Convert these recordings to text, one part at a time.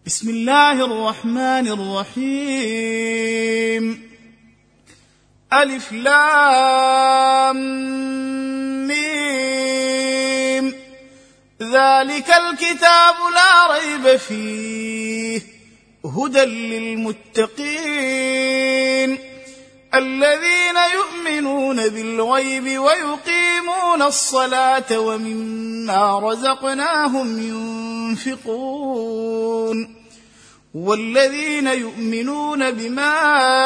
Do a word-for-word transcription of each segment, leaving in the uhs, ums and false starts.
بسم الله الرحمن الرحيم. ألف لام ميم. ذلك الكتاب لا ريب فيه هدى للمتقين الذين يؤمنون بالغيب ويقيمون الصلاة ومما رزقناهم ينفقون والذين يؤمنون بما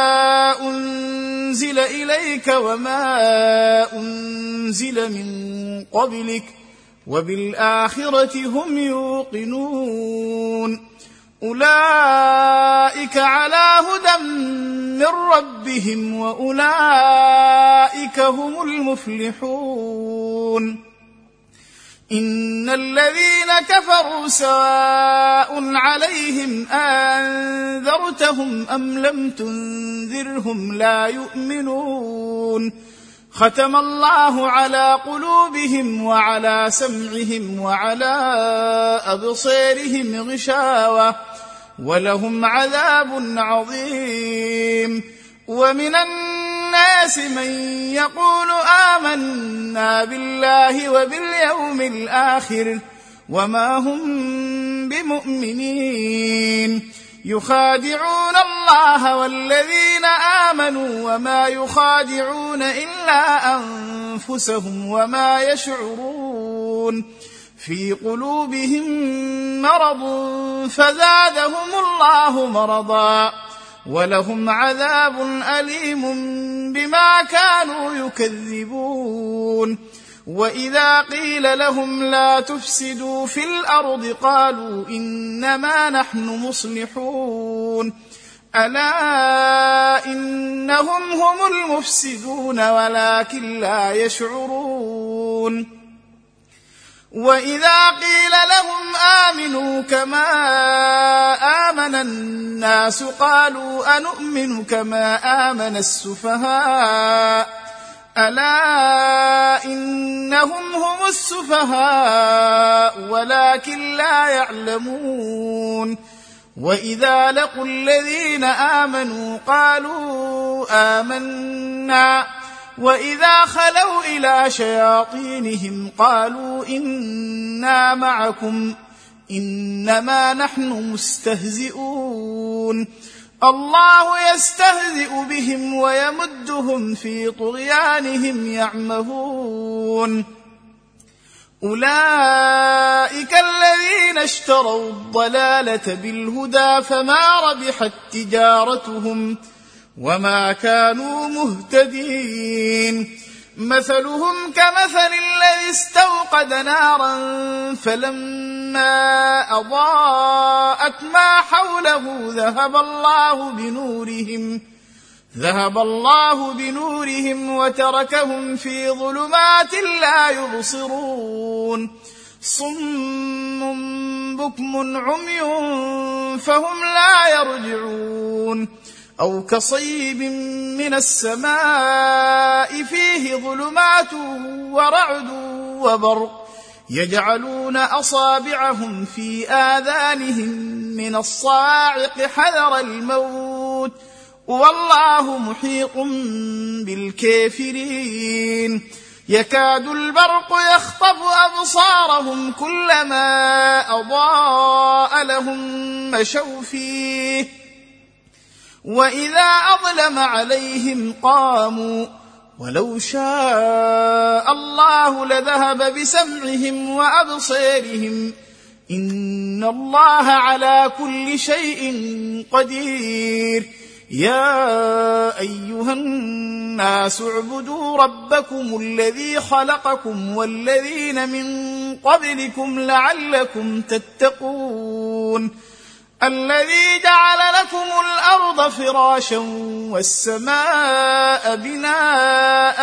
أنزل إليك وما أنزل من قبلك وبالآخرة هم يوقنون أولئك على هدى من ربهم وأولئك هم المفلحون. إن الذين كفروا سواء عليهم أنذرتهم أم لم تنذرهم لا يؤمنون ختم الله على قلوبهم وعلى سمعهم وعلى أبصارهم غشاوة ولهم عذاب عظيم. ومن الناس من يقول آمنا بالله وباليوم الآخر وما هم بمؤمنين يخادعون الله والذين آمنوا وما يخادعون إلا أنفسهم وما يشعرون في قلوبهم مرض فزادهم الله مرضا ولهم عذاب أليم بما كانوا يكذبون. وإذا قيل لهم لا تفسدوا في الأرض قالوا إنما نحن مصلحون ألا إنهم هم المفسدون ولكن لا يشعرون. وإذا قيل لهم آمنوا كما آمن الناس قالوا أنؤمن كما آمن السفهاء ألا إنهم هم السفهاء ولكن لا يعلمون. وإذا لقوا الذين آمنوا قالوا آمنا وإذا خلوا إلى شياطينهم قالوا إنا معكم إنما نحن مستهزئون الله يستهزئ بهم ويمدهم في طغيانهم يعمهون. أولئك الذين اشتروا الضلالة بالهدى فما ربحت تجارتهم وما كانوا مهتدين. مثلهم كمثل الذي استوقد نارا فلما أضاءت ما حوله ذهب الله بنورهم ذهب الله بنورهم وتركهم في ظلمات لا يبصرون صم بكم عمي فهم لا يرجعون. أو كصيب من السماء فيه ظلمات ورعد وبرق يجعلون أصابعهم في آذانهم من الصواعق حذر الموت والله محيط بالكافرين. يكاد البرق يخطف أبصارهم كلما أضاء لهم مشوا فيه وإذا أظلم عليهم قاموا ولو شاء الله لذهب بسمعهم وأبصارهم إن الله على كل شيء قدير. يا أيها الناس اعبدوا ربكم الذي خلقكم والذين من قبلكم لعلكم تتقون الذي جعل لكم الأرض فراشا والسماء بناء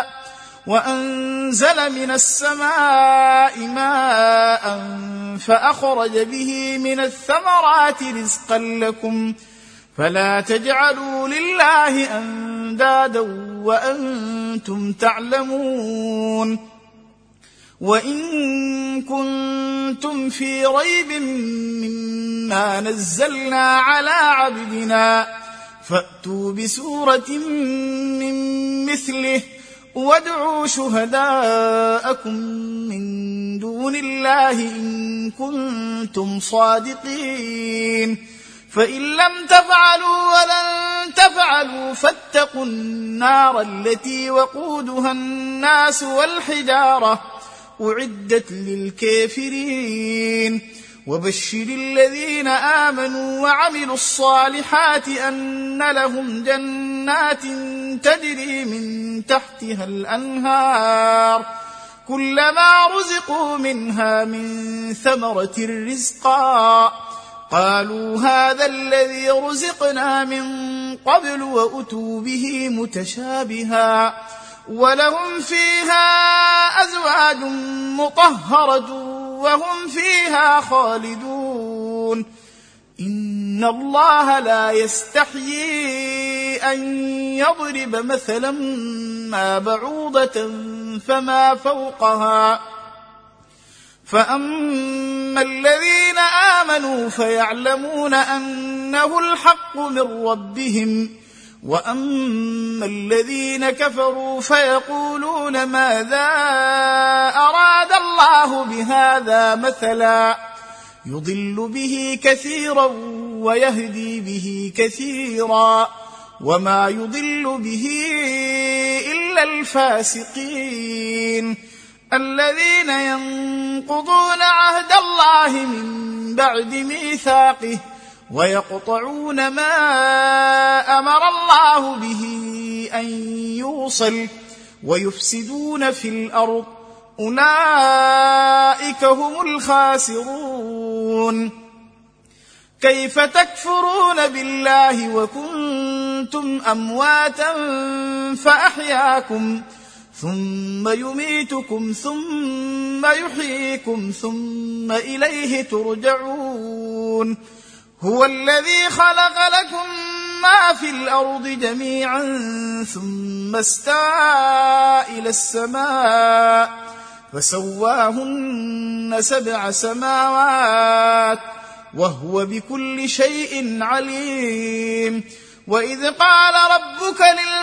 وأنزل من السماء ماء فأخرج به من الثمرات رزقا لكم فلا تجعلوا لله أندادا وأنتم تعلمون. وإن كنتم في ريب مما ما نزلنا على عبدنا فأتوا بسورة من مثله وادعوا شهداءكم من دون الله إن كنتم صادقين فإن لم تفعلوا ولن تفعلوا فاتقوا النار التي وقودها الناس والحجارة أعدت للكافرين وبشر الذين آمنوا وعملوا الصالحات أن لهم جنات تجري من تحتها الأنهار كلما رزقوا منها من ثمرة رزقا قالوا هذا الذي رزقنا من قبل وأتوا به متشابها ولهم فيها أزواج مطهرة وهم فيها خالدون إن الله لا يستحيي أن يضرب مثلا ما بعوضة فما فوقها فأما الذين آمنوا فيعلمون أنه الحق من ربهم وأما الذين كفروا فيقولون ماذا أراد الله بهذا مثلا يضل به كثيرا ويهدي به كثيرا وما يضل به إلا الفاسقين الذين ينقضون عهد الله من بعد ميثاقه ويقطعون ما أمر الله به أن يوصل ويفسدون في الأرض أولئك هم الخاسرون كيف تكفرون بالله وكنتم أمواتا فأحياكم ثم يميتكم ثم يحييكم ثم إليه ترجعون هو الذي خلق لكم ما في الأرض جميعا ثم استوى إلى السماء فسواهن سبع سماوات وهو بكل شيء عليم وإذ قال ربك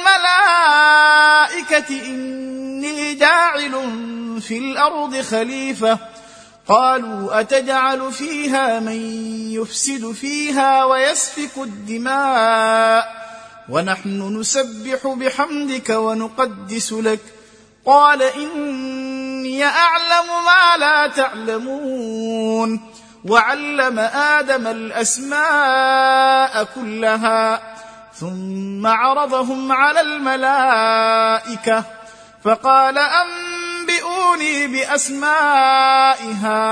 للملائكة إني جاعل في الأرض خليفة قالوا أتجعل فيها من يفسد فيها ويسفك الدماء ونحن نسبح بحمدك ونقدس لك قال إني أعلم ما لا تعلمون وعلم آدم الأسماء كلها ثم عرضهم على الملائكة فقال أنبئوني بأسماء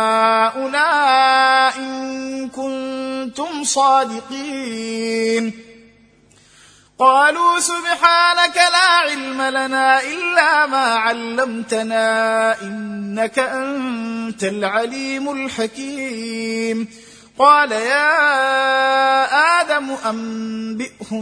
هؤلاء إن كنتم صادقين قالوا سبحانك لا علم لنا إلا ما علمتنا إنك أنت العليم الحكيم قال يا آدم أنبئهم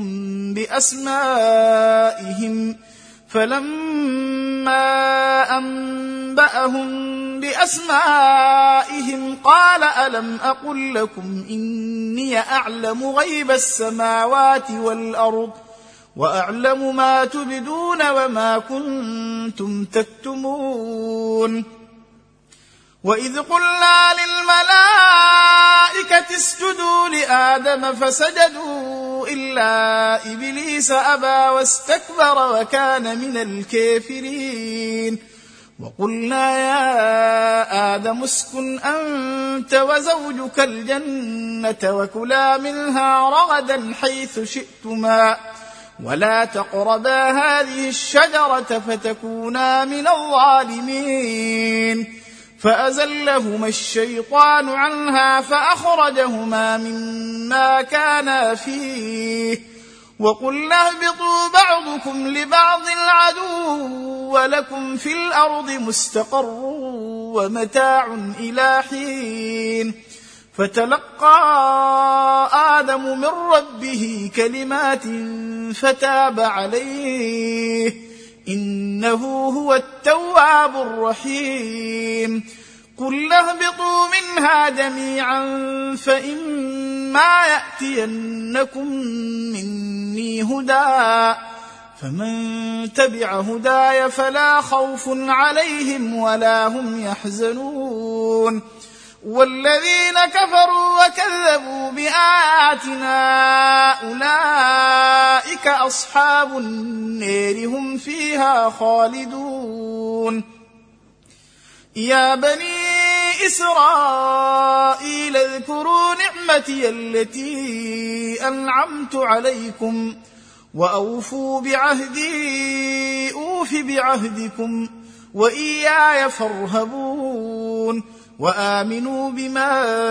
بأسمائهم فلما أنبأهم بأسمائهم قال ألم أقل لكم إني أعلم غيب السماوات والأرض وأعلم ما تبدون وما كنتم تكتمون وإذ قلنا للملائكة اسجدوا لآدم فسجدوا إلا إبليس أبى واستكبر وكان من الكافرين وقلنا يا آدم اسكن أنت وزوجك الجنة وكلا منها رغدا حيث شئتما ولا تقربا هذه الشجرة فتكونا من الظالمين فأزلهما الشيطان عنها فأخرجهما مما كانا فيه وقلنا اهبطوا بعضكم لبعض عدو ولكم في الأرض مستقر ومتاع إلى حين فتلقى آدم من ربه كلمات فتاب عليه إنه هو التواب الرحيم قل اهبطوا منها جميعا فإما فإما يأتينكم مني هدى فمن تبع هداي فلا خوف عليهم ولا هم يحزنون والذين كفروا وكذبوا بآياتنا أولئك أصحاب النار هم فيها خالدون يا بني إسرائيل اذكروا نعمتي التي أنعمت عليكم وأوفوا بعهدي أوف بعهدكم وإياي فارهبون وآمنوا بما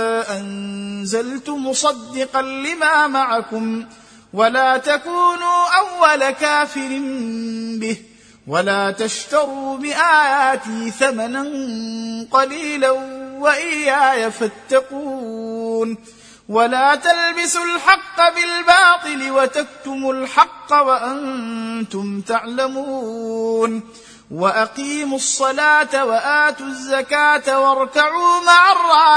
أنزلت مصدقا لما معكم ولا تكونوا أول كافر به ولا تشتروا بآياتي ثمنا قليلا وإياي فاتقون ولا تلبسوا الحق بالباطل وتكتموا الحق وأنتم تعلمون وأقيموا الصلاة وآتوا الزكاة واركعوا مع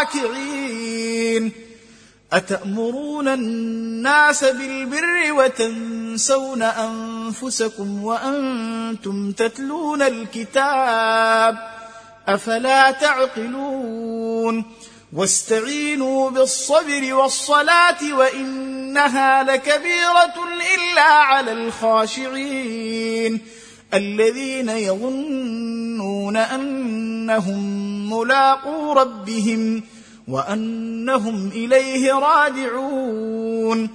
الراكعين أتأمرون الناس بالبر وتنسون أنفسكم وأنتم تتلون الكتاب أفلا تعقلون واستعينوا بالصبر والصلاة وإنها لكبيرة إلا على الخاشعين الذين يظنون أنهم ملاقو ربهم وأنهم إليه راجعون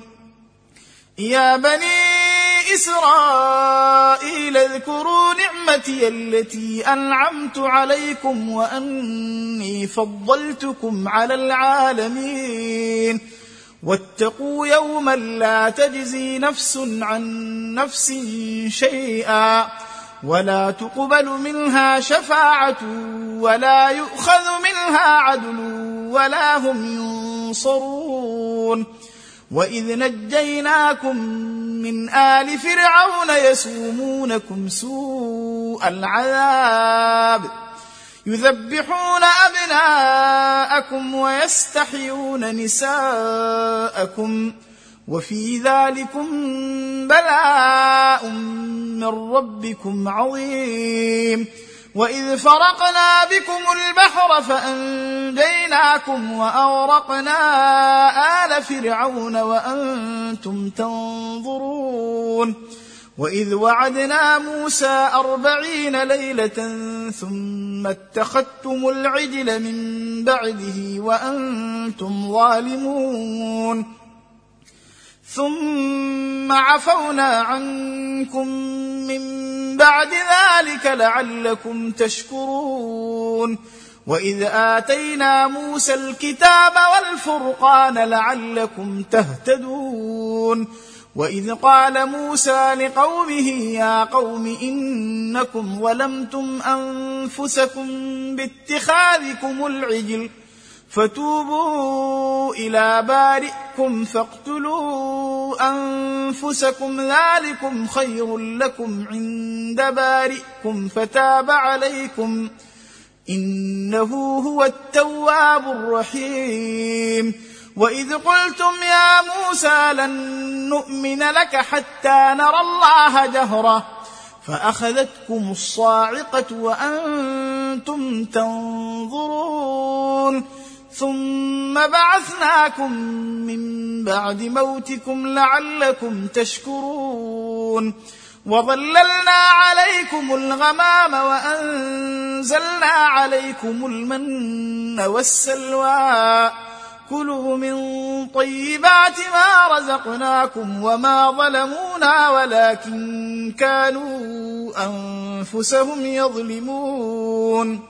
يا بني إسرائيل اذكروا نعمتي التي أنعمت عليكم وأني فضلتكم على العالمين واتقوا يوما لا تجزي نفس عن نفس شيئا ولا تقبل منها شفاعة ولا يؤخذ منها عدل ولا هم ينصرون وإذ نجيناكم من آل فرعون يسومونكم سوء العذاب يذبحون أبناءكم ويستحيون نساءكم وفي ذلكم بلاء من ربكم عظيم وإذ فرقنا بكم البحر فأنجيناكم وأغرقنا آل فرعون وأنتم تنظرون وإذ وعدنا موسى أربعين ليلة ثم اتخذتم العجل من بعده وأنتم ظالمون ثم عفونا عنكم من بعد ذلك لعلكم تشكرون وإذ آتينا موسى الكتاب والفرقان لعلكم تهتدون وإذ قال موسى لقومه يا قوم إنكم ظلمتم أنفسكم باتخاذكم العجل فتوبوا إلى بارئكم فاقتلوا أنفسكم ذلكم خير لكم عند بارئكم فتاب عليكم إنه هو التواب الرحيم وإذ قلتم يا موسى لن نؤمن لك حتى نرى الله جهرة فأخذتكم الصاعقة وأنتم تنظرون ثم بعثناكم من بعد موتكم لعلكم تشكرون وظللنا عليكم الغمام وأنزلنا عليكم المن والسلوى كلوا من طيبات ما رزقناكم وما ظلمونا ولكن كانوا أنفسهم يظلمون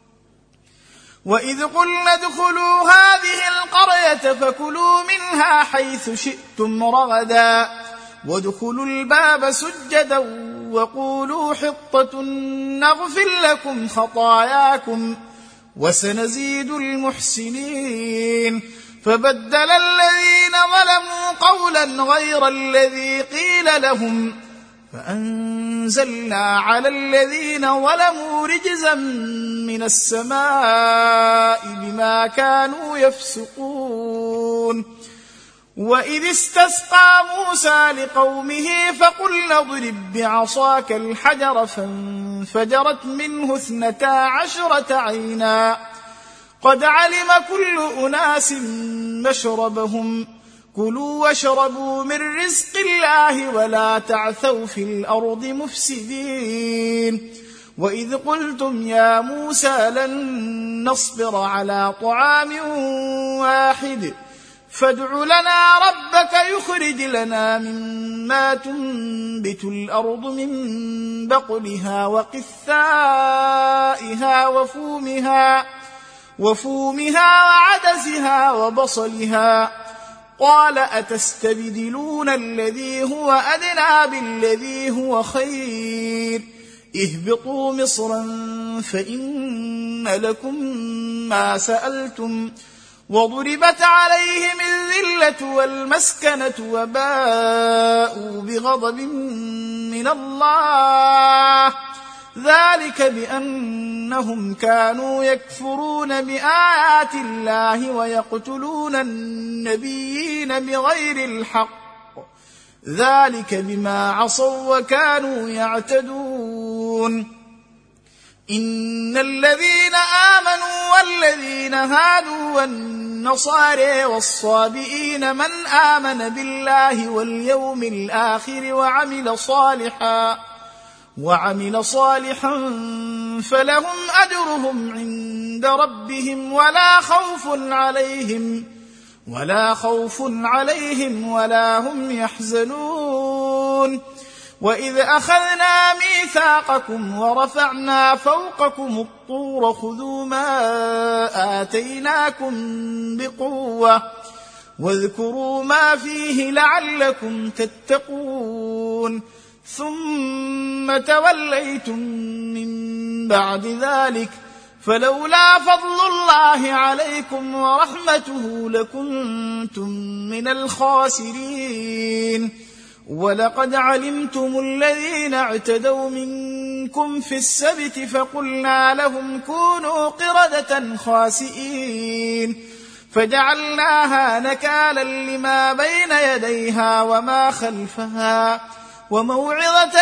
وإذ قلنا ادخلوا هذه القرية فكلوا منها حيث شئتم رغدا وادخلوا الباب سجدا وقولوا حطة نغفر لكم خطاياكم وسنزيد المحسنين فبدل الذين ظلموا قولا غير الذي قيل لهم فأنزلنا على الذين ظلموا رجزا من السماء بما كانوا يفسقون وإذ استسقى موسى لقومه فقلنا اضرب بعصاك الحجر فانفجرت منه اثنتا عشرة عينا قد علم كل أناس مشربهم كلوا واشربوا من رزق الله ولا تعثوا في الأرض مفسدين وإذ قلتم يا موسى لن نصبر على طعام واحد فادع لنا ربك يخرج لنا مما تنبت الأرض من بقلها وقثائها وفومها وفومها وعدسها وبصلها قال أتستبدلون الذي هو أدنى بالذي هو خير اهبطوا مصرا فإن لكم ما سألتم وضربت عليهم الذلة والمسكنة وباءوا بغضب من الله ذلك بأنهم كانوا يكفرون بآيات الله ويقتلون النبيين بغير الحق ذلك بما عصوا وكانوا يعتدون إن الذين آمنوا والذين هادوا والنصارى والصابئين من آمن بالله واليوم الآخر وعمل صالحا وعمل صالحا فلهم أجرهم عند ربهم ولا خوف عليهم ولا خوف عليهم ولا هم يحزنون وإذ أخذنا ميثاقكم ورفعنا فوقكم الطور خذوا ما آتيناكم بقوة واذكروا ما فيه لعلكم تتقون ثم توليتم من بعد ذلك فلولا فضل الله عليكم ورحمته لكنتم من الخاسرين ولقد علمتم الذين اعتدوا منكم في السبت فقلنا لهم كونوا قردة خاسئين فجعلناها نكالا لما بين يديها وما خلفها وموعظة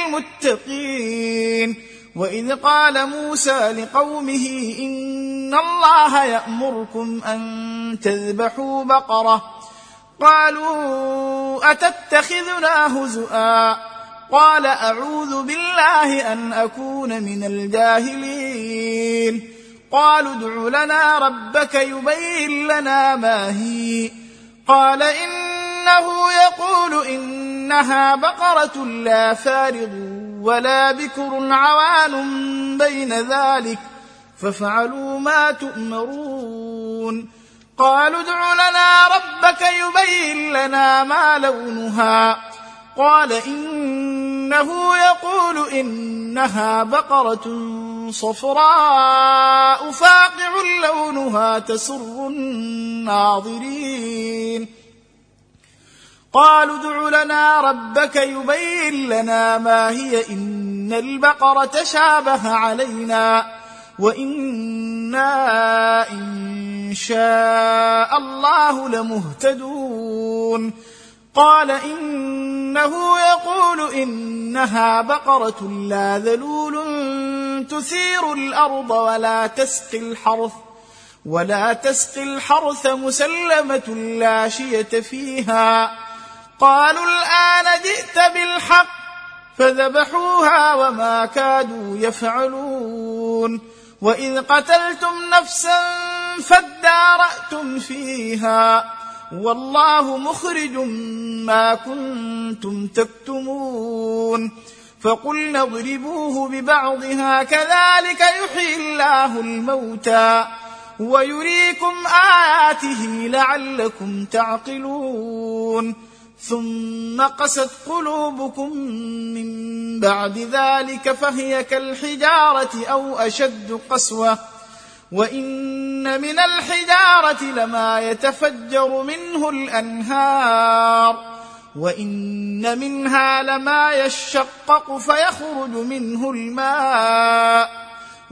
للمتقين وإذ قال موسى لقومه إن الله يأمركم أن تذبحوا بقرة قالوا أتتخذنا هزؤا قال أعوذ بالله أن أكون من الجاهلين قالوا ادع لنا ربك يبين لنا ما هي قال إنه يقول إنها بقرة لا فارض ولا بكر عوان بين ذلك ففعلوا ما تؤمرون قالوا ادع لنا ربك يبين لنا ما لونها قال إنه يقول إنها بقرة صفراء فاقع لونها تسر الناظرين قالوا ادع لنا ربك يبين لنا ما هي إن البقرة شابه علينا وإنا إن شاء الله لمهتدون قال إنه يقول إنها بقرة لا ذلول تثير الأرض ولا تسقي الحرث ولا تسقي الحرث مسلمة لا شية فيها قالوا الآن جئت بالحق فذبحوها وما كادوا يفعلون وإذ قتلتم نفسا فادارأتم فيها والله مخرج ما كنتم تكتمون فقلنا اضربوه ببعضها كذلك يحيي الله الموتى ويريكم آياته لعلكم تعقلون ثم قست قلوبكم من بعد ذلك فهي كالحجارة أو أشد قسوة وإن من الحجارة لما يتفجر منه الأنهار وإن منها لما يشقق فيخرج منه الماء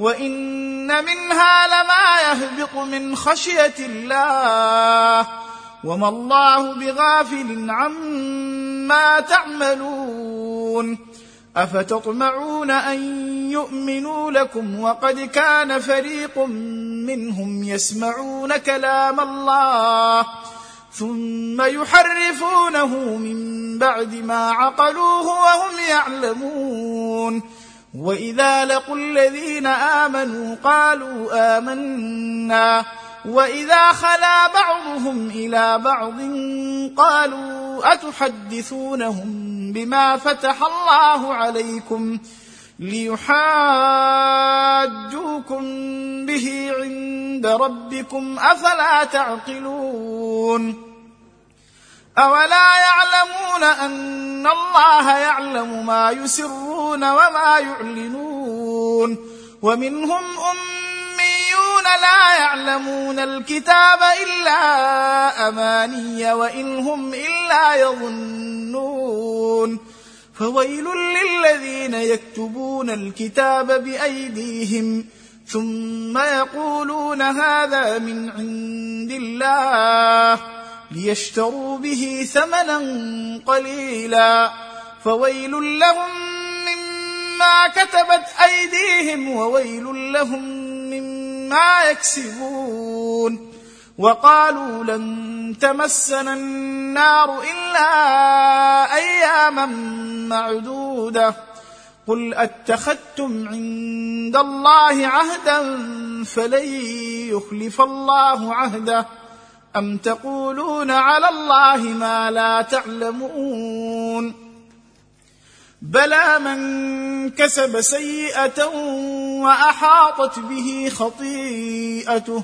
وإن منها لما يهبط من خشية الله وما الله بغافل عما تعملون أفتطمعون أن يؤمنوا لكم وقد كان فريق منهم يسمعون كلام الله ثم يحرفونه من بعد ما عقلوه وهم يعلمون وإذا لقوا الذين آمنوا قالوا آمنا وإذا خلا بعضهم إلى بعض قالوا أتحدثونهم بما فتح الله عليكم ليحاجوكم به عند ربكم أفلا تعقلون أولا يعلمون أن الله يعلم ما يسرون وما يعلنون ومنهم أميون لا يعلمون الكتاب إلا أماني وإن هم إلا يظنون فويل للذين يكتبون الكتاب بأيديهم ثم يقولون هذا من عند الله ليشتروا به ثمنا قليلا فويل لهم مما كتبت أيديهم وويل لهم مما يكسبون وقالوا لن تمسنا النار إلا أياما معدودة قل أتخذتم عند الله عهدا فلن يخلف الله عهده أم تقولون على الله ما لا تعلمون بلى من كسب سيئة وأحاطت به خطيئته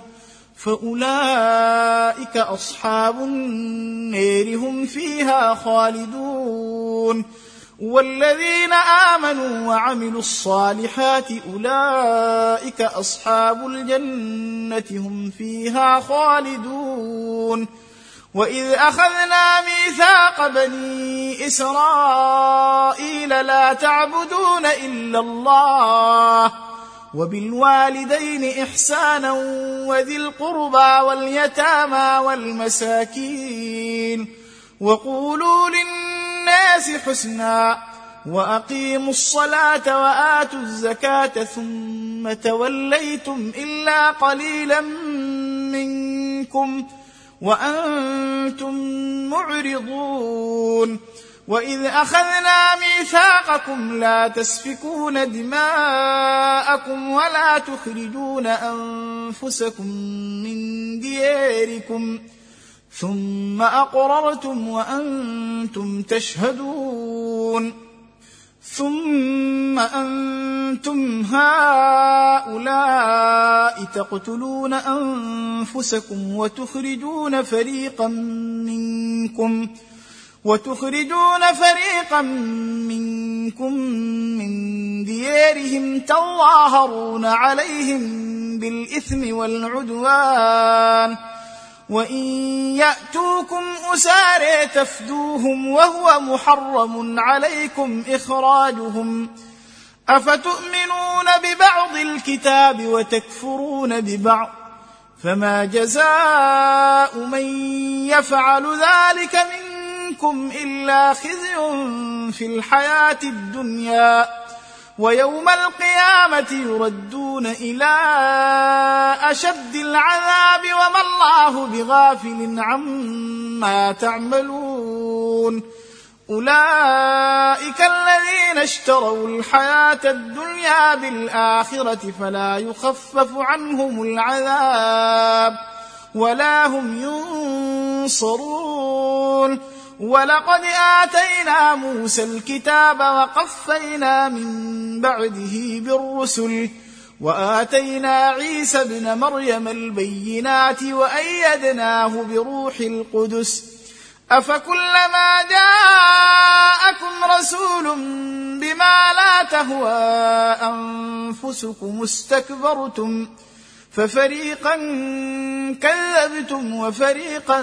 فأولئك أصحاب النار هم فيها خالدون والذين آمنوا وعملوا الصالحات أولئك أصحاب الجنة هم فيها خالدون وإذ أخذنا ميثاق بني إسرائيل لا تعبدون إلا الله وبالوالدين إحسانا وذي القربى واليتامى والمساكين وقولوا للناس حسنا وأقيموا الصلاة وآتوا الزكاة ثم توليتم إلا قليلا منكم وأنتم معرضون وإذ أخذنا ميثاقكم لا تسفكون دماءكم ولا تخرجون أنفسكم من دياركم ثم أقررتم وأنتم تشهدون ثم أنتم هؤلاء تقتلون أنفسكم وتخرجون فريقا منكم وتخرجون فريقا منكم من ديارهم تظاهرون عليهم بالإثم والعدوان وإن يأتوكم أسارى تفدوهم وهو محرم عليكم إخراجهم أفتؤمنون ببعض الكتاب وتكفرون ببعض فما جزاء من يفعل ذلك منكم إلا خزي في الحياة الدنيا ويوم القيامة يردون إلى أشد العذاب وما الله بغافل عما تعملون أولئك الذين اشتروا الحياة الدنيا بالآخرة فلا يخفف عنهم العذاب ولا هم ينصرون ولقد آتينا موسى الكتاب وقفينا من بعده بالرسل وآتينا عيسى ابن مريم البينات وأيدناه بروح القدس أفكلما جاءكم رسول بما لا تهوى أنفسكم استكبرتم ففريقا كذبتم وفريقا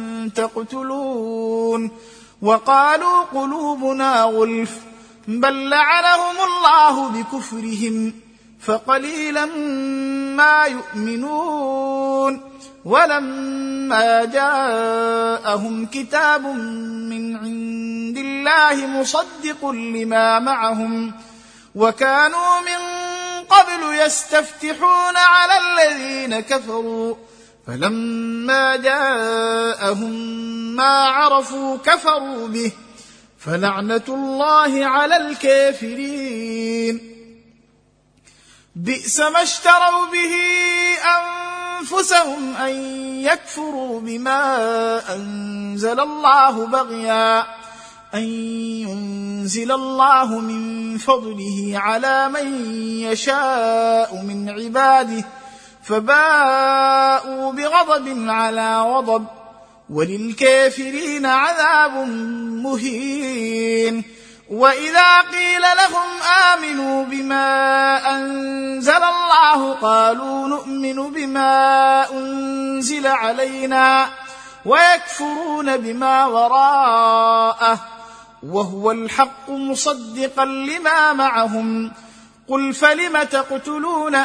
تقتلون وقالوا قلوبنا غلف بل لعنهم الله بكفرهم فقليلا ما يؤمنون ولما جاءهم كتاب من عند الله مصدق لما معهم وكانوا من قبل يستفتحون على الذين كفروا فلما جاءهم ما عرفوا كفروا به فلعنة الله على الكافرين. بئس ما اشتروا به أنفسهم أن يكفروا بما أنزل الله بغيا أن ينزل الله من فضله على من يشاء من عباده فباءوا بغضب على غضب وللكافرين عذاب مهين. وإذا قيل لهم آمنوا بما أنزل الله قالوا نؤمن بما أنزل علينا ويكفرون بما وراءه وهو الحق مصدقا لما معهم قل فلم تقتلون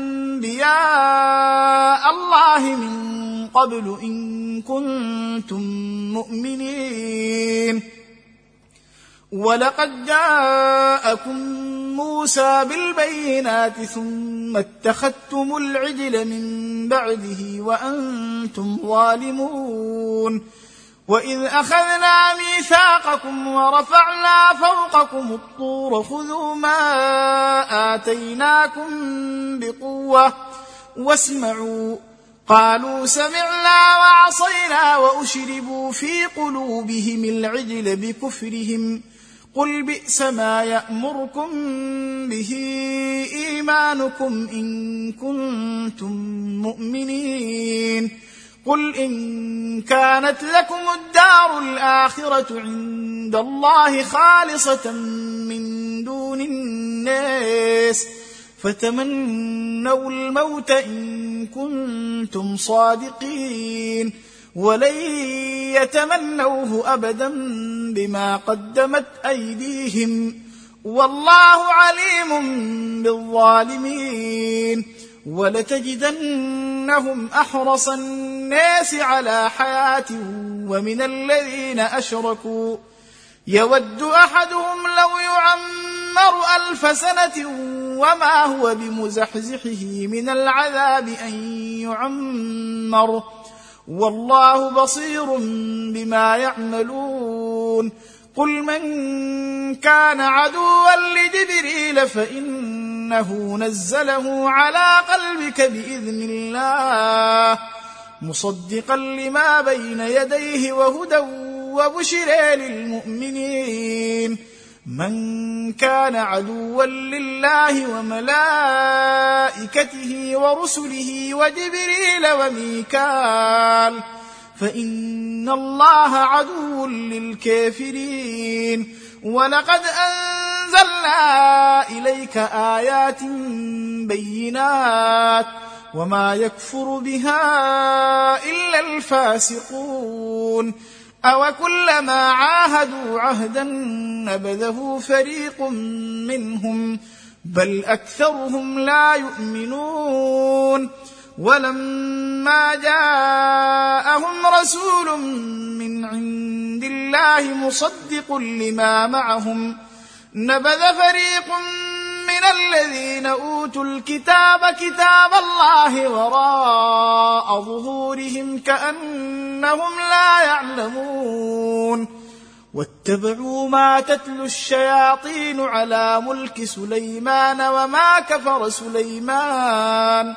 أنبياء الله من قبل إن كنتم مؤمنين. ولقد جاءكم موسى بالبينات ثم اتخذتم العجل من بعده وأنتم ظالمون. وإذ أخذنا ميثاقكم ورفعنا فوقكم الطور خذوا ما آتيناكم بقوة واسمعوا قالوا سمعنا وعصينا وأشربوا في قلوبهم العجل بكفرهم قل بئس ما يأمركم به إيمانكم إن كنتم مؤمنين. قل إن كانت لكم الدار الآخرة عند الله خالصة من دون الناس فتمنوا الموت إن كنتم صادقين ولن يتمنوه أبدا بما قدمت أيديهم والله عليم بالظالمين. ولتجدنهم أحرص الناس على حياة ومن الذين أشركوا يود أحدهم لو يعمر ألف سنة وما هو بمزحزحه من العذاب أن يعمر والله بصير بما يعملون. قل من كان عدوا لجبريل فإنه نزله على قلبك بإذن الله مصدقا لما بين يديه وهدى وبشرى للمؤمنين. من كان عدوا لله وملائكته ورسله وجبريل وميكال فإن الله عدو للكافرين. ولقد أنزلنا إليك آيات بينات وما يكفر بها إلا الفاسقون. أوكلما عاهدوا عهدا نبذه فريق منهم بل أكثرهم لا يؤمنون. ولما جاءهم رسول من عند الله مصدق لما معهم نبذ فريق من الذين أوتوا الكتاب كتاب الله وراء ظهورهم كأنهم لا يعلمون. واتبعوا ما تتلو الشياطين على ملك سليمان وما كفر سليمان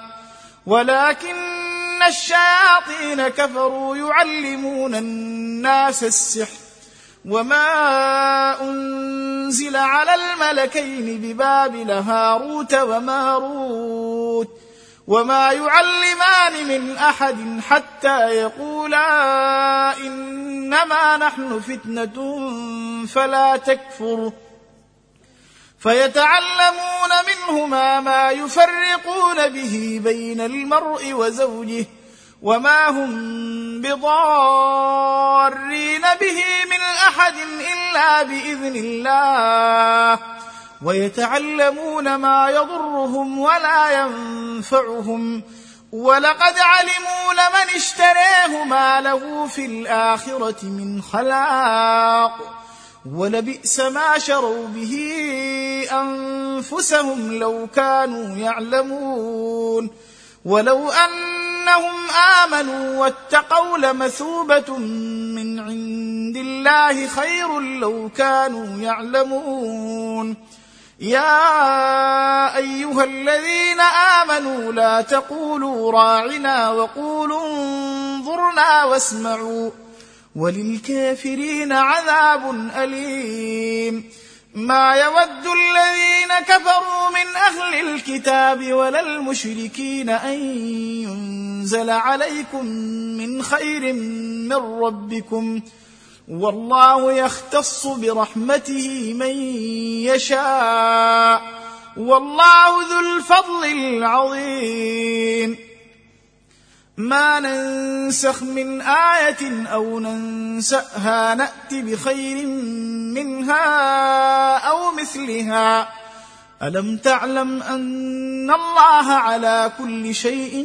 ولكن الشياطين كفروا يعلمون الناس السحر وما أنزل على الملكين ببابل هاروت وماروت وما يعلمان من أحد حتى يقولا إنما نحن فتنة فلا تكفر فيتعلمون منهما ما يفرقون به بين المرء وزوجه وما هم بضارين به من أحد إلا بإذن الله ويتعلمون ما يضرهم ولا ينفعهم ولقد علموا لمن اشتريه ما له في الآخرة من خلاق ولبئس ما شروا به أنفسهم لو كانوا يعلمون ولو أنهم آمنوا واتقوا لمثوبة من عند الله خير لو كانوا يعلمون يا أيها الذين آمنوا لا تقولوا راعنا وقولوا انظرنا واسمعوا وللكافرين عذاب أليم ما يود الذين كفروا من أهل الكتاب ولا المشركين أن ينزل عليكم من خير من ربكم والله يختص برحمته من يشاء والله ذو الفضل العظيم ما ننسخ من آية أو ننسأها نأت بخير منها أو مثلها ألم تعلم أن الله على كل شيء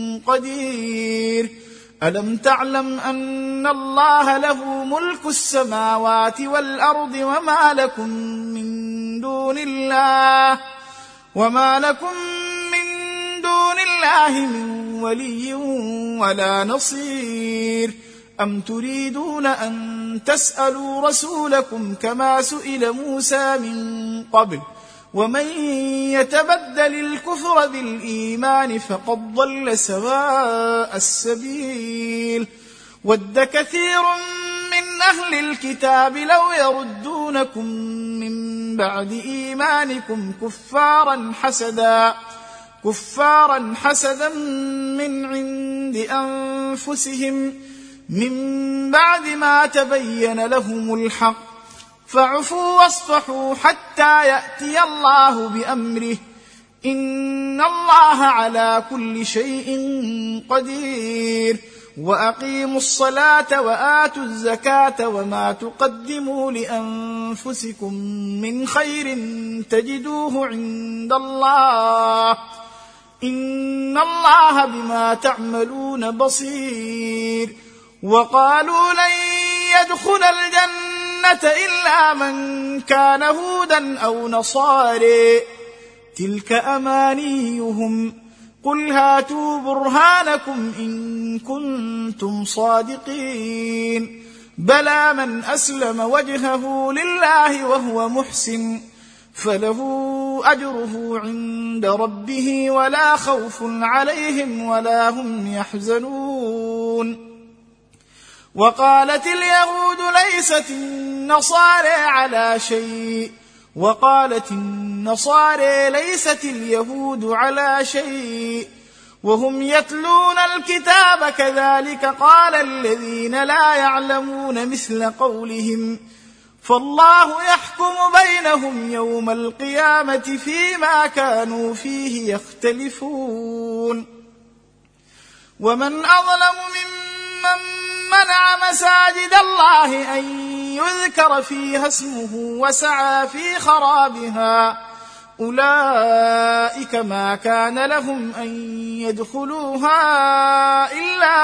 قدير ألم تعلم أن الله له ملك السماوات والأرض وما لكم من دون الله وما لكم من دون الله من ولي ولا نصير أم تريدون أن تسألوا رسولكم كما سئل موسى من قبل ومن يتبدل الكفر بالإيمان فقد ضل سواء السبيل ود كثير من أهل الكتاب لو يردونكم من بعد إيمانكم كفارا حسدا كفارا حسدا من عند أنفسهم من بعد ما تبين لهم الحق فاعفوا واصفحوا حتى يأتي الله بأمره إن الله على كل شيء قدير وأقيموا الصلاة وآتوا الزكاة وما تقدموا لأنفسكم من خير تجدوه عند الله إن الله بما تعملون بصير وقالوا لن يدخل الجنة إلا من كان هودا أو نصارى تلك أمانيهم قل هاتوا برهانكم إن كنتم صادقين بلى من أسلم وجهه لله وهو محسن فله أجره عند ربه ولا خوف عليهم ولا هم يحزنون وقالت اليهود ليست النصارى على شيء وقالت النصارى ليست اليهود على شيء وهم يتلون الكتاب كذلك قال الذين لا يعلمون مثل قولهم فالله يحكم بينهم يوم القيامة فيما كانوا فيه يختلفون ومن أظلم ممن منع مساجد الله أن يذكر فيها اسمه وسعى في خرابها أولئك ما كان لهم أن يدخلوها إلا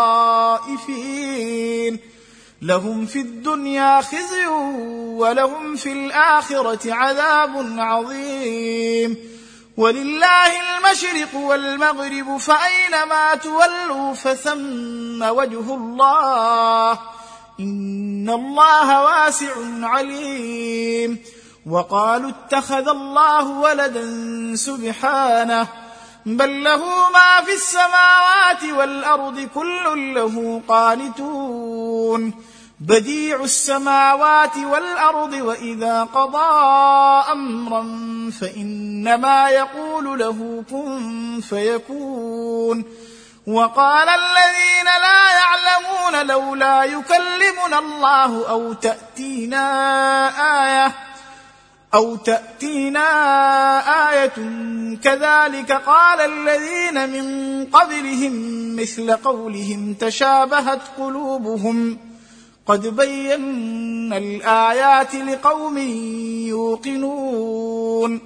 خائفين لهم في الدنيا خزي ولهم في الآخرة عذاب عظيم ولله المشرق والمغرب فأينما تولوا فثم وجه الله إن الله واسع عليم وقالوا اتخذ الله ولدا سبحانه بل له ما في السماوات والأرض كل له قانتون بديع السماوات والأرض وإذا قضى أمرا فإنما يقول له كن فيكون وقال الذين لا يعلمون لولا يكلمنا الله أو تأتينا آية أو تأتينا آية كذلك قال الذين من قبلهم مثل قولهم تشابهت قلوبهم قد بينا الآيات لقوم يوقنون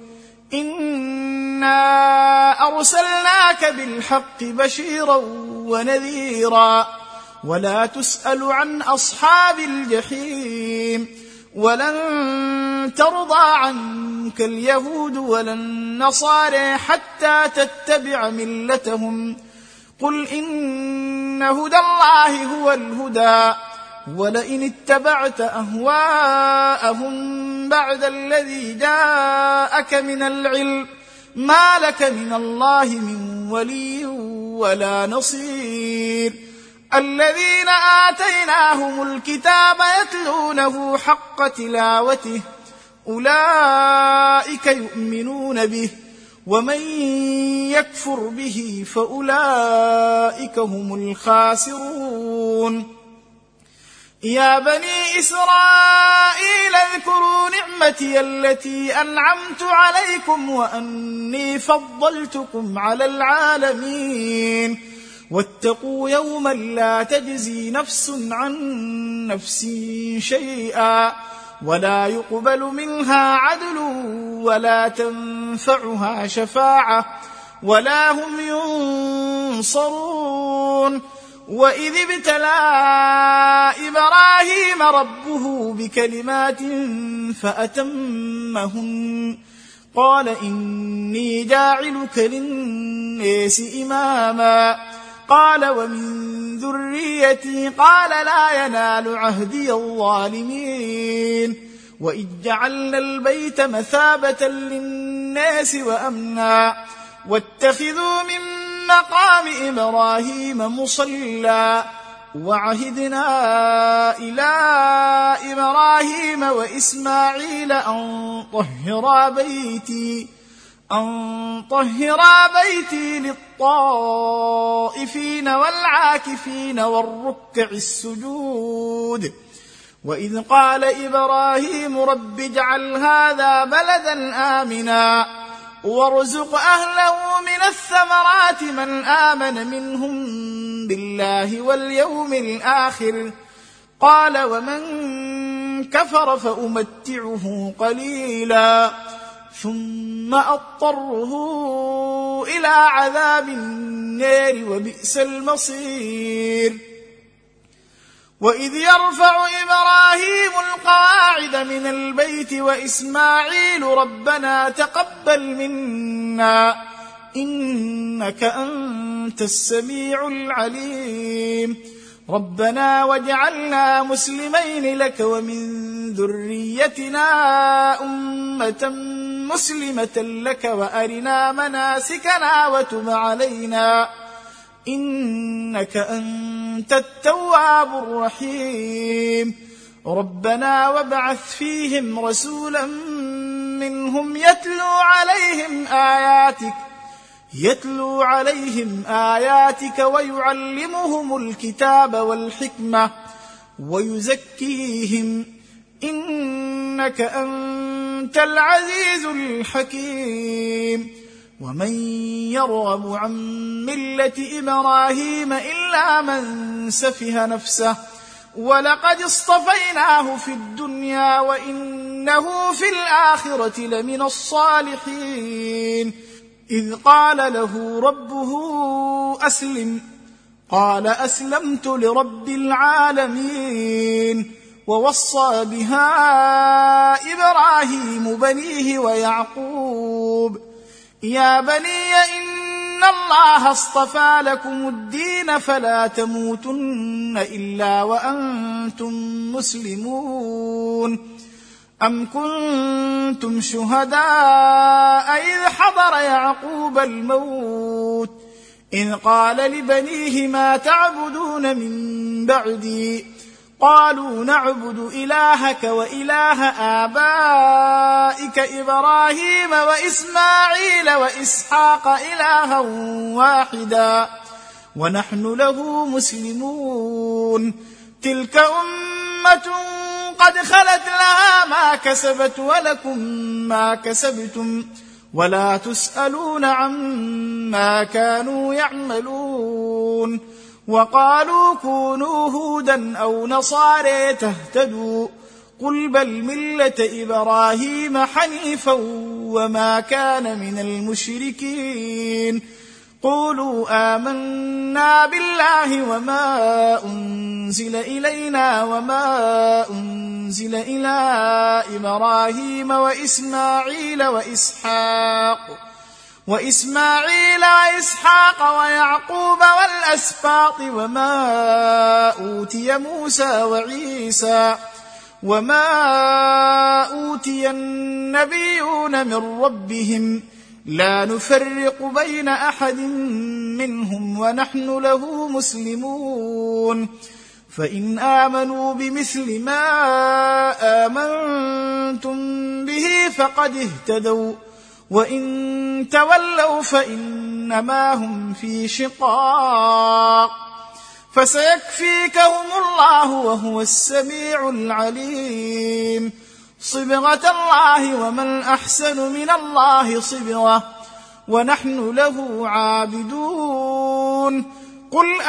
إنا أرسلناك بالحق بشيرا ونذيرا ولا تسأل عن أصحاب الجحيم ولن ترضى عنك اليهود ولا النصارى حتى تتبع ملتهم قل إن هدى الله هو الهدى ولئن اتبعت أهواءهم بعد الذي جاءك من العلم ما لك من الله من ولي ولا نصير الذين آتيناهم الكتاب يتلونه حق تلاوته أولئك يؤمنون به ومن يكفر به فأولئك هم الخاسرون يا بني إسرائيل اذكروا نعمتي التي أنعمت عليكم وأني فضلتكم على العالمين واتقوا يوما لا تجزي نفس عن نفس شيئا ولا يقبل منها عدل ولا تنفعها شفاعة ولا هم ينصرون وإذ ابتلى إبراهيم ربه بكلمات فأتمهن قال إني جاعلك للناس إماما قال ومن ذريتي قال لا ينال عهدي الظالمين وإذ جعلنا البيت مثابة للناس وأمنا واتخذوا من مقام إبراهيم مصلى وعهدنا إلى إبراهيم وإسماعيل أن طهرا بيتي أن طهرا بيتي للطائفين والعاكفين والركع السجود وإذ قال إبراهيم رب اجعل هذا بلدا آمنا وارزق أهله من الثمرات من آمن منهم بالله واليوم الآخر قال ومن كفر فأمتعه قليلا ثم أضطره إلى عذاب النار وبئس المصير وإذ يرفع إبراهيم القواعد من البيت وإسماعيل ربنا تقبل منا إنك أنت السميع العليم ربنا واجعلنا مسلمين لك ومن ذريتنا أمة مسلمة لك وأرنا مناسكنا وتب علينا إنك أنت التواب الرحيم ربنا وابعث فيهم رسولا منهم يتلو عليهم آياتك يتلو عليهم آياتك ويعلمهم الكتاب والحكمة ويزكيهم إنك أنت العزيز الحكيم ومن يرغب عن ملة إبراهيم إلا من سفه نفسه ولقد اصطفيناه في الدنيا وإنه في الآخرة لمن الصالحين إذ قال له ربه أسلم قال أسلمت لرب العالمين ووصى بها إبراهيم بنيه ويعقوب يا بني إن الله اصطفى لكم الدين فلا تموتن إلا وأنتم مسلمون أم كنتم شهداء إذ حضر يعقوب الموت إذ قال لبنيه ما تعبدون من بعدي قالوا نعبد إلهك وإله آبائك إبراهيم وإسماعيل وإسحاق إلها واحدا ونحن له مسلمون تلك أمة قد خلت لها ما كسبت ولكم ما كسبتم ولا تسألون عما كانوا يعملون وقالوا كونوا هودا أو نصارى تهتدوا قل بل ملة إبراهيم حنيفا وما كان من المشركين قولوا آمنا بالله وما أنزل إلينا وما أنزل إلى إبراهيم وإسماعيل وإسحاق وإسماعيل وإسحاق ويعقوب والأسباط وما أوتي موسى وعيسى وما أوتي النبيون من ربهم لا نفرق بين أحد منهم ونحن له مسلمون فإن آمنوا بمثل ما آمنتم به فقد اهتدوا وإن تولوا فإنما هم في شقاق فسيكفيكهم الله وهو السميع العليم صبغة الله ومن أحسن من الله صبغة ونحن له عابدون قل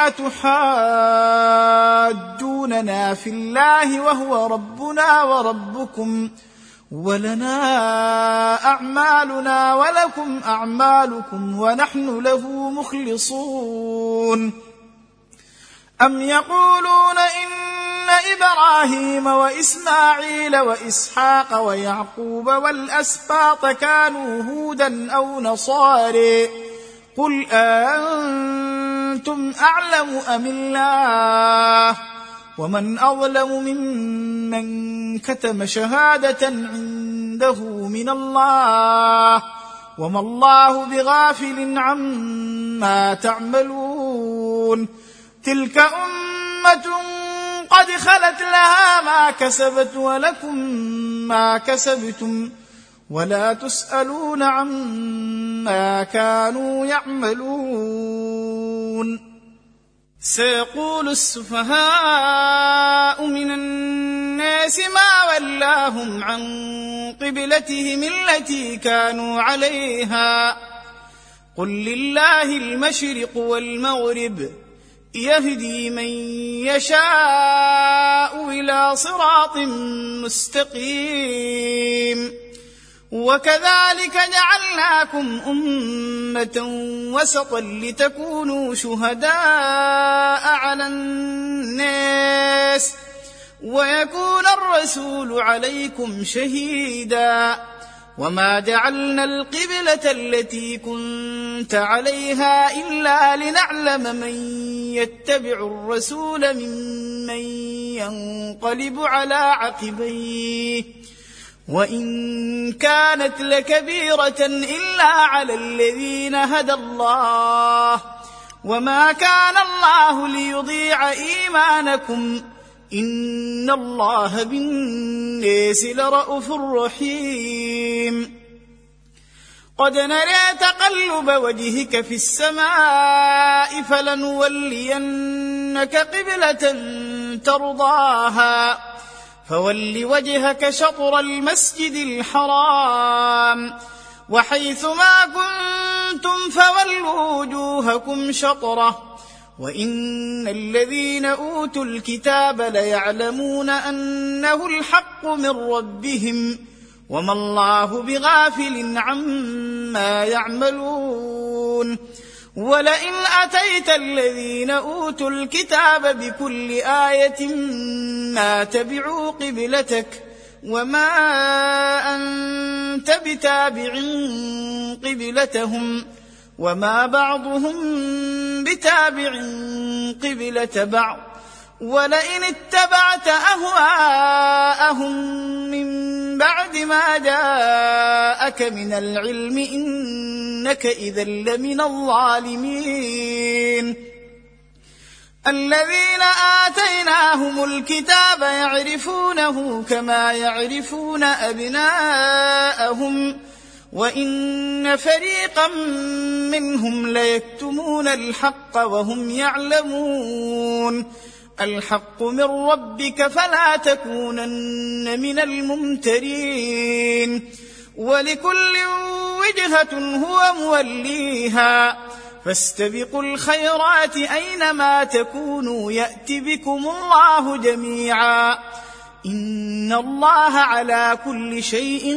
أتحاجوننا في الله وهو ربنا وربكم ولنا أعمالنا ولكم أعمالكم ونحن له مخلصون أم يقولون إن إبراهيم وإسماعيل وإسحاق ويعقوب والأسباط كانوا هودا أو نصارى قل أنتم أعلم أم الله ومن أظلم ممن كتم شهادة عنده من الله وما الله بغافل عما تعملون تلك أمة قد خلت لها ما كسبت ولكم ما كسبتم ولا تسألون عما كانوا يعملون سيقول السفهاء من الناس ما ولاهم عن قبلتهم التي كانوا عليها قل لله المشرق والمغرب يهدي من يشاء إلى صراط مستقيم وكذلك جعلناكم أمة وسطا لتكونوا شهداء على الناس ويكون الرسول عليكم شهيدا وما جعلنا القبلة التي كنت عليها إلا لنعلم من يتبع الرسول ممن ينقلب على عقبيه وإن كانت لكبيرة إلا على الذين هدى الله وما كان الله ليضيع إيمانكم إن الله بالناس لرءوف رحيم قد نرى تقلب وجهك في السماء فلنولينك قبلة ترضاها فول وجهك شطر المسجد الحرام وحيث ما كنتم فولوا وجوهكم شطره وإن الذين أوتوا الكتاب ليعلمون أنه الحق من ربهم وما الله بغافل عما يعملون ولئن أتيت الذين أوتوا الكتاب بكل آية ما تبعوا قبلتك وما أنت بتابع قبلتهم وما بعضهم بتابع قبلة بعض ولئن اتبعت أهواءهم من بعد ما جاءك من العلم إنك إذا لمن الظالمين الذين آتيناهم الكتاب يعرفونه كما يعرفون أبناءهم وإن فريقا منهم ليكتمون الحق وهم يعلمون الحق من ربك فلا تكونن من الممترين ولكل وجهة هو موليها فاستبقوا الخيرات أينما تكونوا يأت بكم الله جميعا إن الله على كل شيء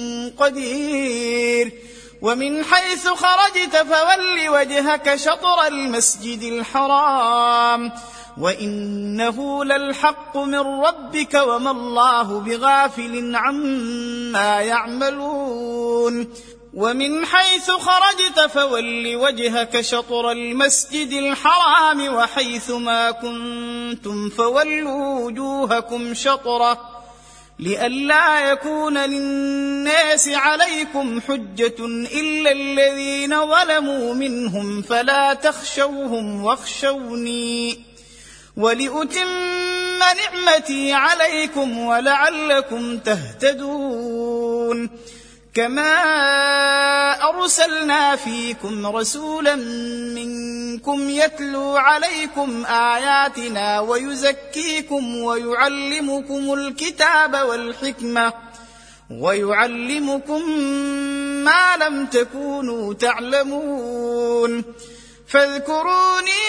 قدير. ومن حيث خرجت فول وجهك شطر المسجد الحرام وإنه للحق من ربك وما الله بغافل عما يعملون. ومن حيث خرجت فول وجهك شطر المسجد الحرام وحيث ما كنتم فولوا وجوهكم شطره لئلا يكون للناس عليكم حجة إلا الذين ظلموا منهم فلا تخشوهم واخشوني ولأتم نعمتي عليكم ولعلكم تهتدون. كما أرسلنا فيكم رسولا منكم يتلو عليكم آياتنا ويزكيكم ويعلمكم الكتاب والحكمة ويعلمكم ما لم تكونوا تعلمون. فاذكروني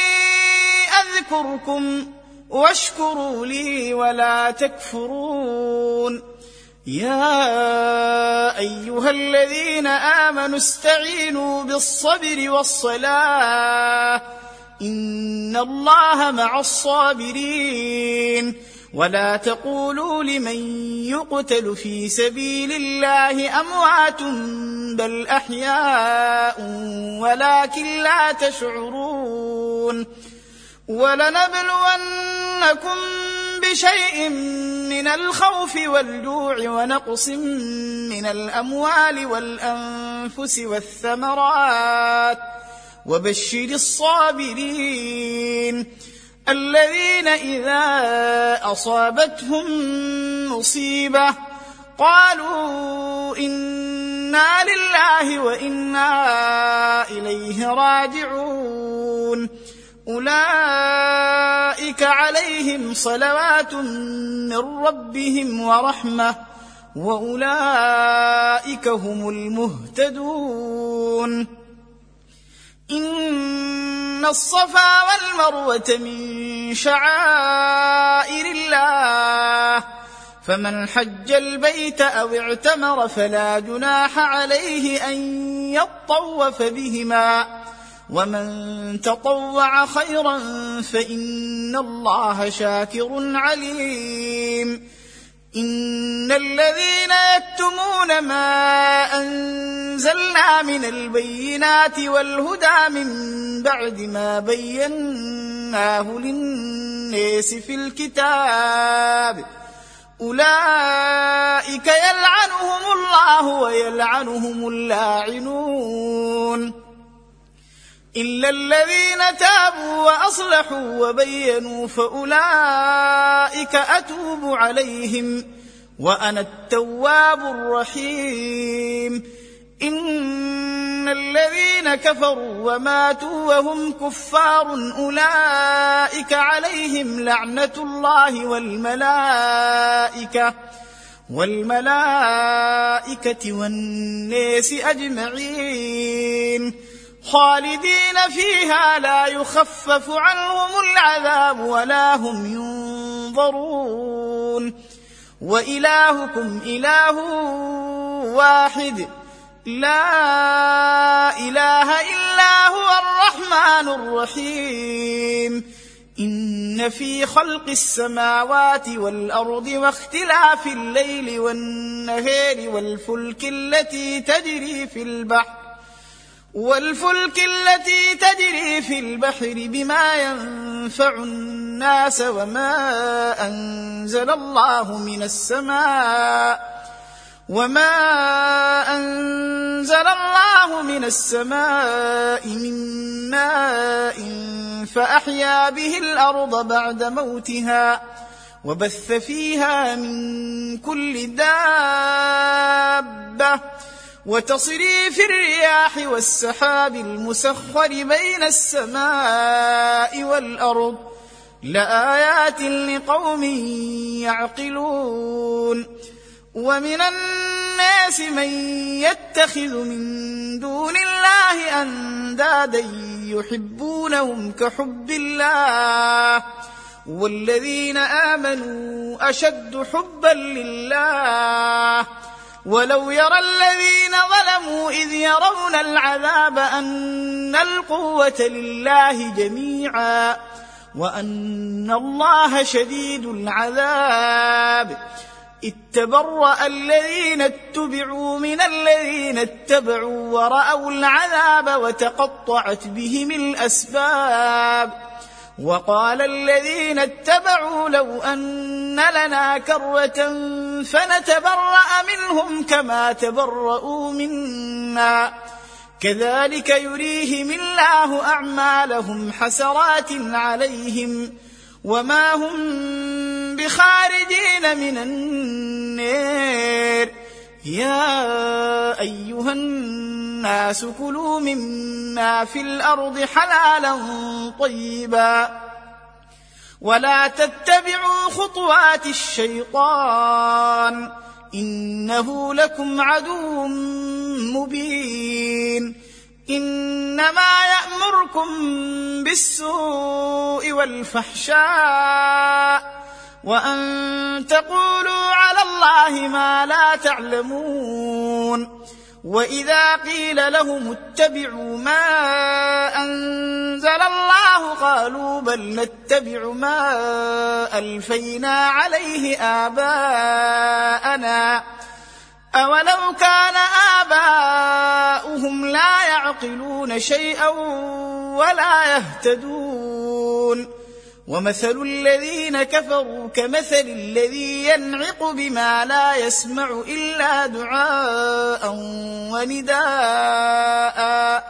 أذكركم واشكروا لي ولا تكفرون. يا أيها الذين آمنوا استعينوا بالصبر والصلاة إن الله مع الصابرين. ولا تقولوا لمن يقتل في سبيل الله أموات بل أحياء ولكن لا تشعرون. ولنبلونكم بشيء من الخوف والجوع ونقص من الأموال والأنفس والثمرات وبشر الصابرين الذين إذا أصابتهم مصيبة قالوا إنا لله وإنا إليه راجعون. أولئك عليهم صلوات من ربهم ورحمة وأولئك هم المهتدون. إن الصفا والمروة من شعائر الله فمن حج البيت أو اعتمر فلا جناح عليه أن يطوف بهما ومن تطوع خيرا فإن الله شاكر عليم. إن الذين يكتمون ما أنزلنا من البينات والهدى من بعد ما بيناه للناس في الكتاب أولئك يلعنهم الله ويلعنهم اللاعنون إلا الذين تابوا وأصلحوا وبينوا فأولئك أتوب عليهم وأنا التواب الرحيم. إن الذين كفروا وماتوا وهم كفار أولئك عليهم لعنة الله والملائكة والملائكة والناس أجمعين خالدين فيها لا يخفف عنهم العذاب ولا هم ينظرون. وإلهكم إله واحد لا إله إلا هو الرحمن الرحيم. إن في خلق السماوات والأرض واختلاف الليل والنهار والفلك التي تجري في البحر والفلك التي تجري في البحر بما ينفع الناس وما أنزل الله من السماء وما أنزل الله من السماء من ماء فأحيا به الأرض بعد موتها وبث فيها من كل دابة وتصريف الرياح والسحاب المسخر بين السماء والأرض لآيات لقوم يعقلون. ومن الناس من يتخذ من دون الله أندادا يحبونهم كحب الله والذين آمنوا أشد حبا لله. ولو يرى الذين ظلموا إذ يرون العذاب أن القوة لله جميعا وأن الله شديد العذاب. إذ تبرأ الذين اتبعوا من الذين اتبعوا ورأوا العذاب وتقطعت بهم الأسباب. وقال الذين اتبعوا لو أن لنا كرة فنتبرأ منهم كما تبرؤوا منا كذلك يريهم الله أعمالهم حسرات عليهم وما هم بخارجين من النار. يا أيها الناس كلوا مما في الأرض حلالا طيبا ولا تتبعوا خطوات الشيطان إنه لكم عدو مبين. إنما يأمركم بالسوء والفحشاء وأن تقولوا على الله ما لا تعلمون. وإذا قيل لهم اتبعوا ما أنزل الله قالوا بل نتبع ما ألفينا عليه آباءنا أولو كان آباؤهم لا يعقلون شيئا ولا يهتدون. ومثل الذين كفروا كمثل الذي ينعق بما لا يسمع إلا دعاء ونداء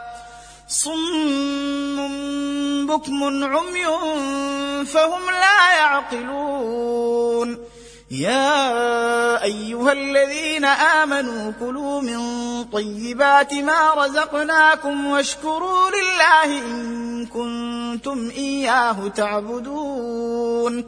صم بكم عمي فهم لا يعقلون. يا أيها الذين آمنوا كلوا من طيبات ما رزقناكم واشكروا لله إن كنتم إياه تعبدون.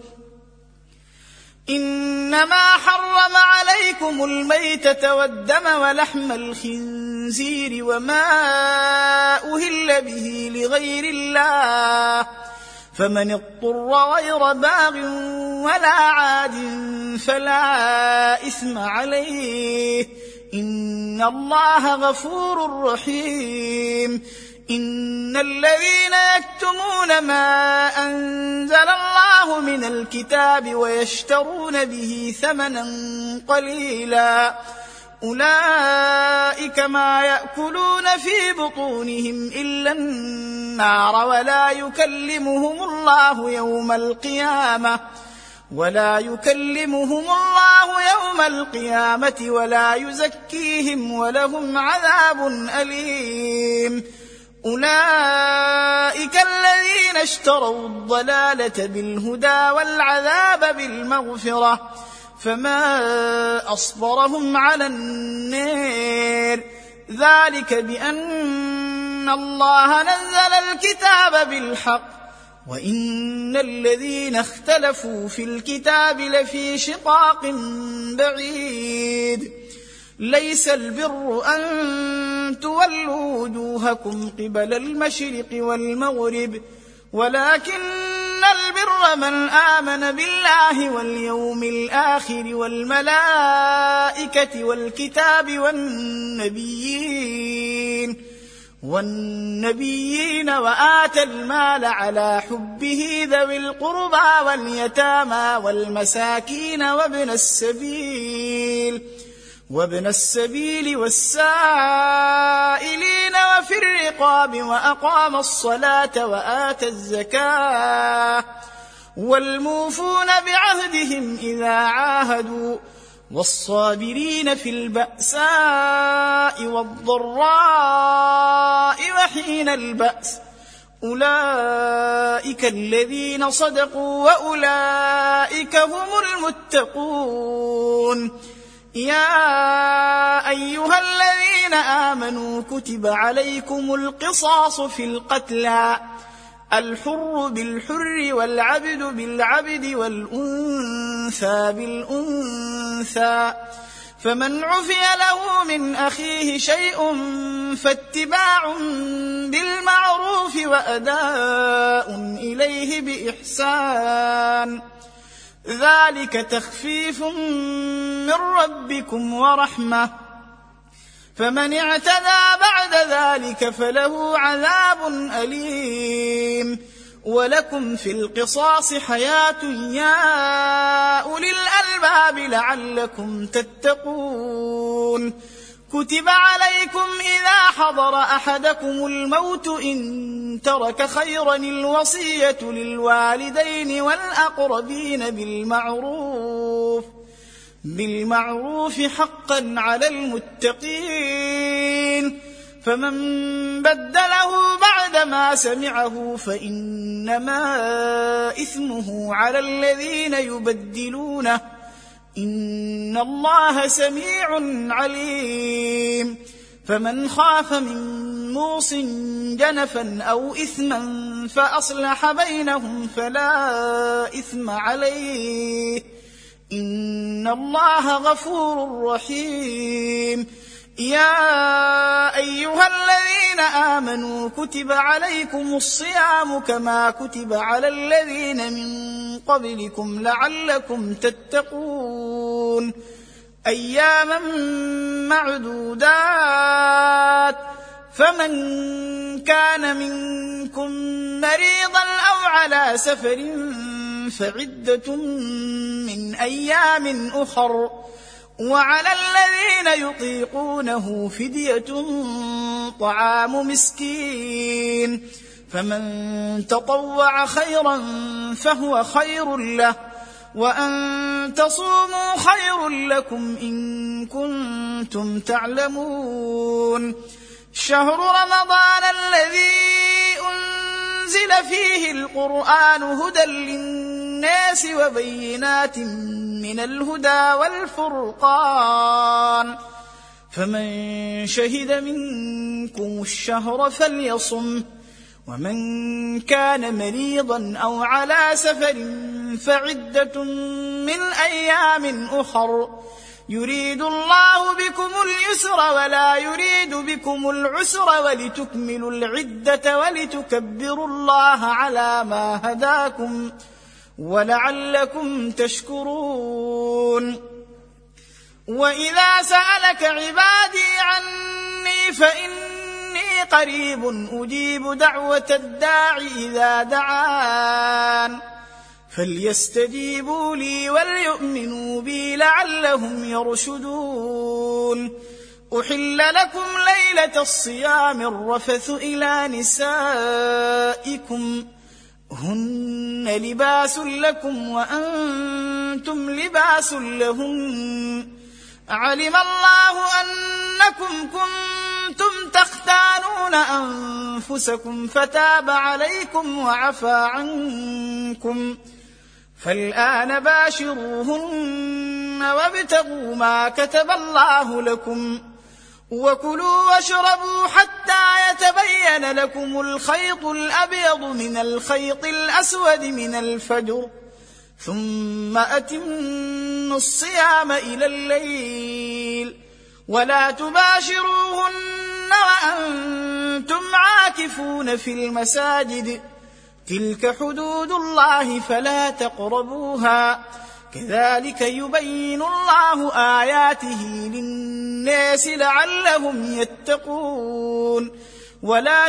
إنما حرم عليكم الميتة والدم ولحم الخنزير وما أهل به لغير الله فمن اضطر غير باغ ولا عاد فلا إثم عليه إن الله غفور رحيم. إن الذين يكتمون ما أنزل الله من الكتاب ويشترون به ثمنا قليلا أولئك ما يأكلون في بطونهم إلا النار ولا يكلمهم الله يوم القيامة ولا يكلمهم الله يوم القيامة ولا يزكيهم ولهم عذاب أليم. أولئك الذين اشتروا الضلالة بالهدى والعذاب بالمغفرة فما أصبرهم على النار ذلك بأن الله نزل الكتاب بالحق وإن الذين اختلفوا في الكتاب لفي شقاق بعيد. ليس البر أن تولوا وجوهكم قبل المشرق والمغرب ولكن البر من آمن بالله واليوم الآخر والملائكة والكتاب والنبيين والنبيين وآتى المال على حبه ذوي القربى واليتامى والمساكين وابن السبيل وابن السبيل والسائلين وفي الرقاب وأقام الصلاة وآتى الزكاة والموفون بعهدهم إذا عاهدوا والصابرين في البأساء والضراء وحين البأس أولئك الذين صدقوا وأولئك هم المتقون. يا أيها الذين آمنوا كتب عليكم القصاص في القتلى الحر بالحر والعبد بالعبد والأنثى بالأنثى فمن عفي له من أخيه شيء فاتباع بالمعروف وأداء إليه بإحسان ذلك تخفيف من ربكم ورحمة فمن اعتدى بعد ذلك فله عذاب أليم ولكم في القصاص حياة يا أولي الألباب لعلكم تتقون كتب عليكم إذا حضر أحدكم الموت إن ترك خيرا الوصية للوالدين والأقربين بالمعروف بالمعروف حقا على المتقين فمن بدله بعدما سمعه فإنما إثمه على الذين يبدلونه إن الله سميع عليم فمن خاف من موص جنفا أو إثما فأصلح بينهم فلا إثم عليه إن الله غفور رحيم يا أيها الذين آمنوا كتب عليكم الصيام كما كتب على الذين من قبلكم لعلكم تتقون أياما معدودات فمن كان منكم مريضا أو على سفر فعدة من أيام أخر وعلى الذين يطيقونه فدية طعام مسكين فمن تطوع خيرا فهو خير له وأن تصوموا خير لكم إن كنتم تعلمون شهر رمضان الذي أنزل فيه القرآن هدى للناس وبينات من الهدى والفرقان فمن شهد منكم الشهر فليصم ومن كان مريضا أو على سفر فعدة من أيام أخر يريد الله بكم اليسر ولا يريد بكم العسر ولتكملوا العدة ولتكبروا الله على ما هداكم ولعلكم تشكرون وإذا سألك عبادي عني فإني قريب أجيب دعوة الداع إذا دعان فليستجيبوا لي وليؤمنوا بي لعلهم يرشدون أحل لكم ليلة الصيام الرفث إلى نسائكم هن لباس لكم وأنتم لباس لهن علم الله أنكم كنتم تختانون أنفسكم فتاب عليكم وعفى عنكم فالآن باشروهن وابتغوا ما كتب الله لكم وكلوا واشربوا حتى يتبين لكم الخيط الأبيض من الخيط الأسود من الفجر ثم أتموا الصيام إلى الليل ولا تباشروهن وأنتم عاكفون في المساجد تلك حدود الله فلا تقربوها كذلك يبين الله آياته للناس لعلهم يتقون ولا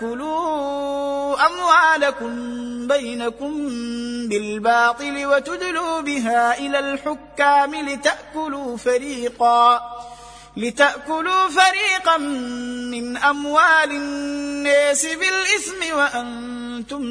تأكلوا أموالكم بينكم بالباطل وتدلوا بها إلى الحكام لتأكلوا فريقا لتأكلوا فريقا من أموال الناس بالإثم وأنتم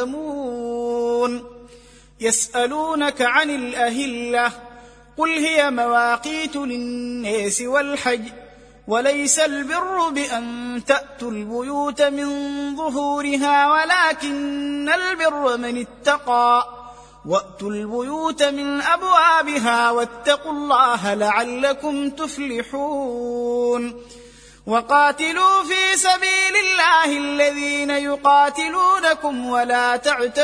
تعلمون يسألونك عن الأهلة قل هي مواقيت للناس والحج وليس البر بأن تأتوا البيوت من ظهورها ولكن البر من اتقى وأتوا البيوت من أبوابها واتقوا الله لعلكم تفلحون وقاتلوا في سبيل الله الذين يقاتلونكم ولا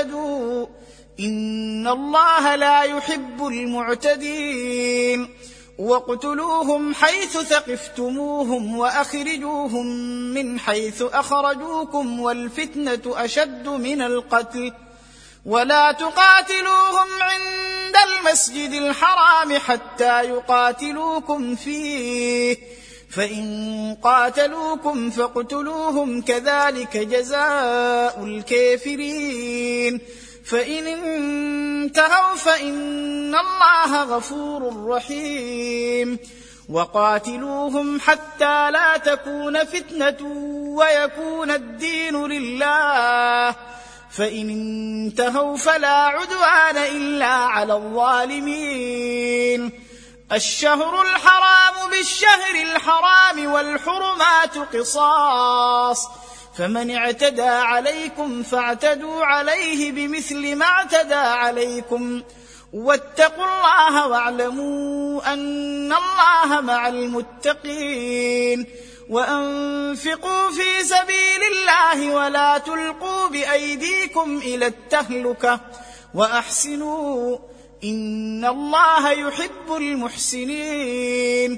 تعتدوا إن الله لا يحب المعتدين واقتلوهم حيث ثقفتموهم وأخرجوهم من حيث أخرجوكم والفتنة أشد من القتل ولا تقاتلوهم عند المسجد الحرام حتى يقاتلوكم فيه فإن قاتلوكم فاقتلوهم كذلك جزاء الكافرين فإن انتهوا فإن الله غفور رحيم وقاتلوهم حتى لا تكون فتنة ويكون الدين لله فإن انتهوا فلا عدوان إلا على الظالمين الشهر الحرام بالشهر الحرام والحرمات قصاص فمن اعتدى عليكم فاعتدوا عليه بمثل ما اعتدى عليكم واتقوا الله واعلموا أن الله مع المتقين وأنفقوا في سبيل الله ولا تلقوا بأيديكم إلى التهلكة وأحسنوا إن الله يحب المحسنين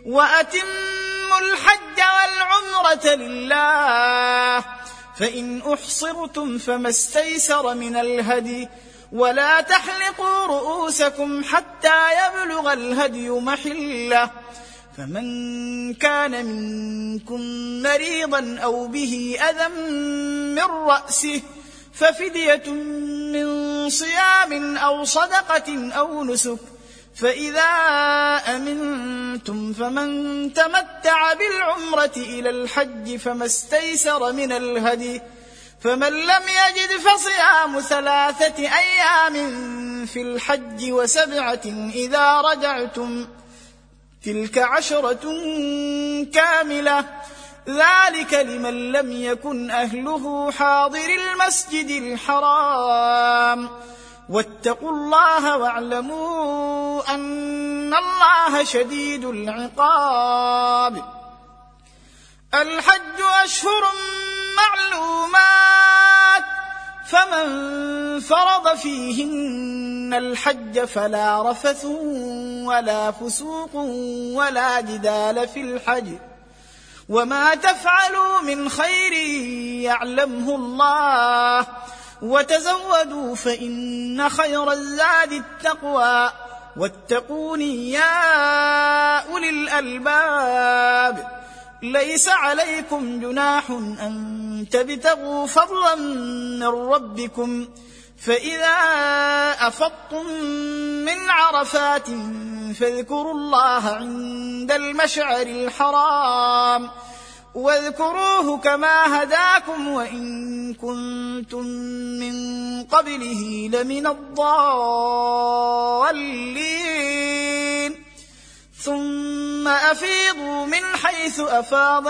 وأتموا الحج والعمرة لله فإن أحصرتم فما استيسر من الهدي ولا تحلقوا رؤوسكم حتى يبلغ الهدي محله فمن كان منكم مريضا أو به أذى من رأسه ففدية من صيام أو صدقة أو نسك فإذا أمنتم فمن تمتع بالعمرة إلى الحج فما استيسر من الهدي فمن لم يجد فصيام ثلاثة أيام في الحج وسبعة إذا رجعتم تلك عشرة كاملة ذلك لمن لم يكن أهله حاضر المسجد الحرام واتقوا الله واعلموا أن الله شديد العقاب الحج أشهر معلومات فمن فرض فيهن الحج فلا رفث ولا فسوق ولا جدال في الحج وما تفعلوا من خير يعلمه الله وتزودوا فإن خير الزاد التقوى واتقوني يا أولي الألباب ليس عليكم جناح أن تبتغوا فضلا من ربكم فإذا أفضتم من عرفات فاذكروا الله عند المشعر الحرام واذكروه كما هداكم وإن كنتم من قبله لمن الضالين ثم أفيضوا من حيث أفاض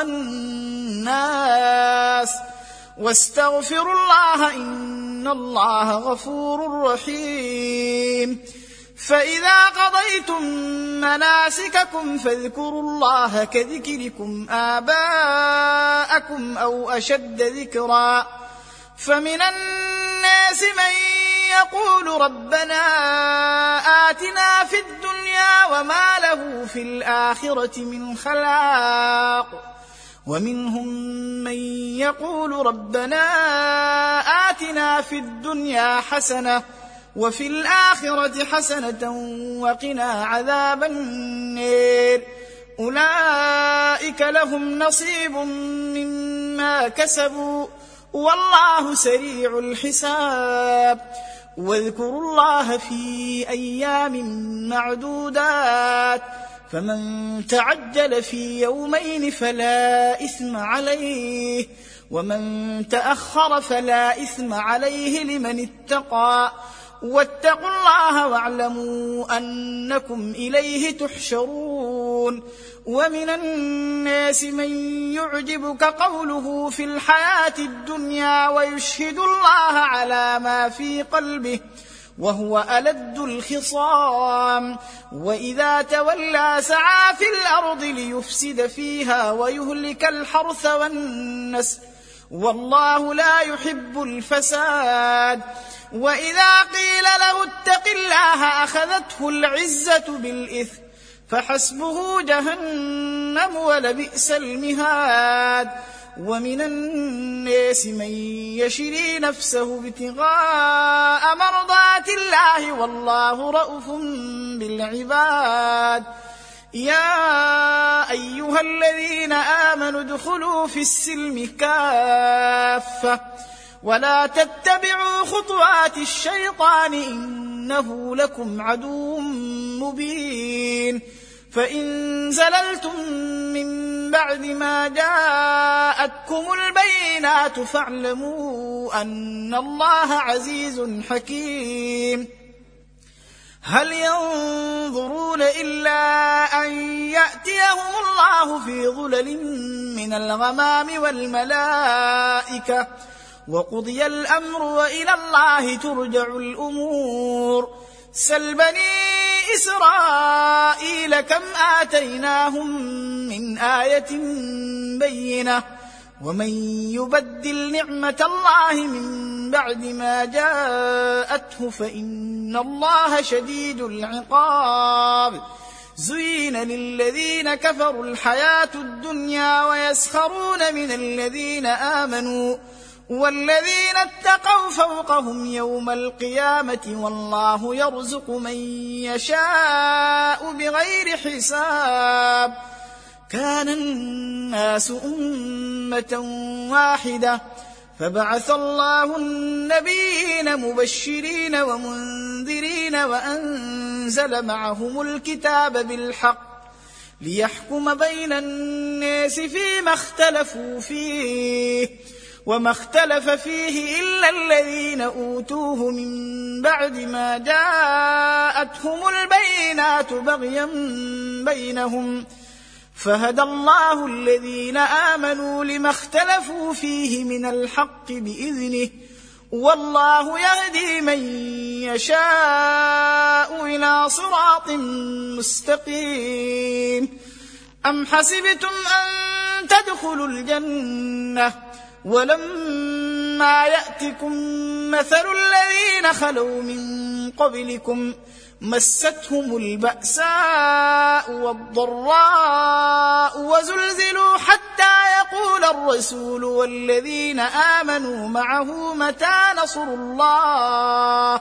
الناس واستغفروا الله إن الله غفور رحيم فإذا قضيتم مناسككم فاذكروا الله كذكركم آباءكم أو أشد ذكرا فمن الناس من يقول ربنا آتنا في الدنيا وما له في الآخرة من خلاق ومنهم من يقول ربنا آتنا في الدنيا حسنة وفي الآخرة حسنة وقنا عذاب النار أولئك لهم نصيب مما كسبوا والله سريع الحساب واذكروا الله في أيام معدودات فمن تعجل في يومين فلا إثم عليه ومن تأخر فلا إثم عليه لمن اتقى واتقوا الله واعلموا أنكم إليه تحشرون ومن الناس من يعجبك قوله في الحياة الدنيا ويشهد الله على ما في قلبه وهو ألد الخصام وإذا تولى سعى في الأرض ليفسد فيها ويهلك الحرث والنسل والله لا يحب الفساد وإذا قيل له اتق الله أخذته العزة بالإثم فحسبه جهنم ولبئس المهاد. ومن الناس من يشري نفسه ابتغاء مرضات الله والله رءوف بالعباد. يا أيها الذين آمنوا ادخلوا في السلم كافة ولا تتبعوا خطوات الشيطان إنه لكم عدو مبين. فإن زللتم من بعد ما جاءتكم البينات فاعلموا أن الله عزيز حكيم. هل ينظرون إلا أن يأتيهم الله في ظلل من الغمام والملائكة وقضي الأمر وإلى الله ترجع الأمور. سل بني إسرائيل كم آتيناهم من آية بينة ومن يبدل نعمة الله من بعد ما جاءته فإن الله شديد العقاب. زين للذين كفروا الحياة الدنيا ويسخرون من الذين آمنوا والذين اتقوا فوقهم يوم القيامة والله يرزق من يشاء بغير حساب. كان الناس أمة واحدة فبعث الله النبيين مبشرين ومنذرين وأنزل معهم الكتاب بالحق ليحكم بين الناس فيما اختلفوا فيه وما اختلف فيه إلا الذين أوتوه من بعد ما جاءتهم البينات بغيا بينهم فهدى الله الذين آمنوا لما اختلفوا فيه من الحق بإذنه والله يهدي من يشاء إلى صراط مستقيم. أم حسبتم أن تدخلوا الجنة ولما يأتكم مثل الذين خلوا من قبلكم مستهم البأساء والضراء وزلزلوا حتى يقول الرسول والذين آمنوا معه متى نصر الله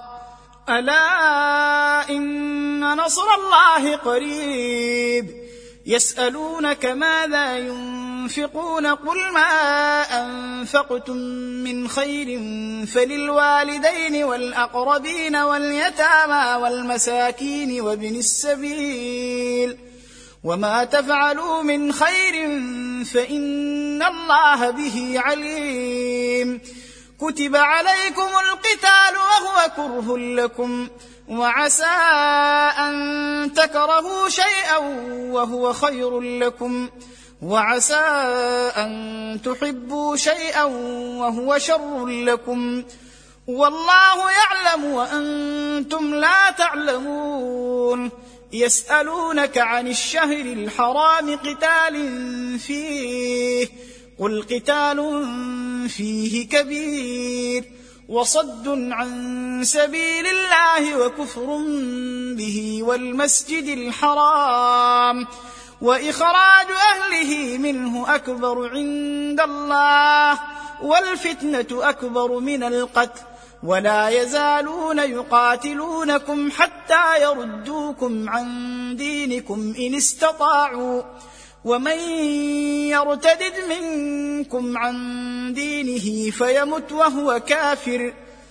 ألا إن نصر الله قريب. يسألونك ماذا ينفقون قل ما أنفقتم من خير فللوالدين والأقربين واليتامى والمساكين وابن السبيل وما تفعلوا من خير فإن الله به عليم. كتب عليكم القتال وهو كره لكم وعسى أن تكرهوا شيئا وهو خير لكم وعسى أن تحبوا شيئا وهو شر لكم والله يعلم وأنتم لا تعلمون. يسألونك عن الشهر الحرام قتال فيه قل قتال فيه كبير وصد عن سبيل الله وكفر به والمسجد الحرام وإخراج أهله منه أكبر عند الله والفتنة أكبر من القتل ولا يزالون يقاتلونكم حتى يردوكم عن دينكم إن استطاعوا ومن يرتدد منكم عن دينه فيمت وهو كافر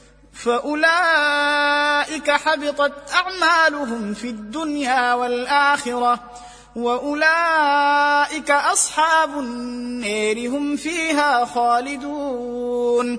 فأولئك حبطت أعمالهم في الدنيا والآخرة وأولئك أصحاب النار هم فيها خالدون.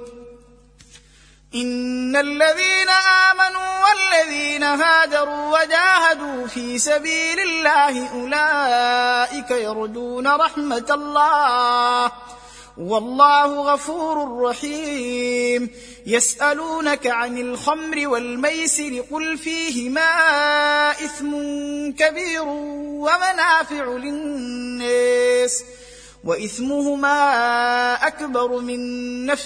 إن الذين آمنوا والذين هاجروا وجاهدوا في سبيل الله أولئك يرجون رحمة الله والله غفور رحيم. يسألونك عن الخمر والميسر قل فيهما إثم كبير ومنافع للناس وإثمهما أكبر من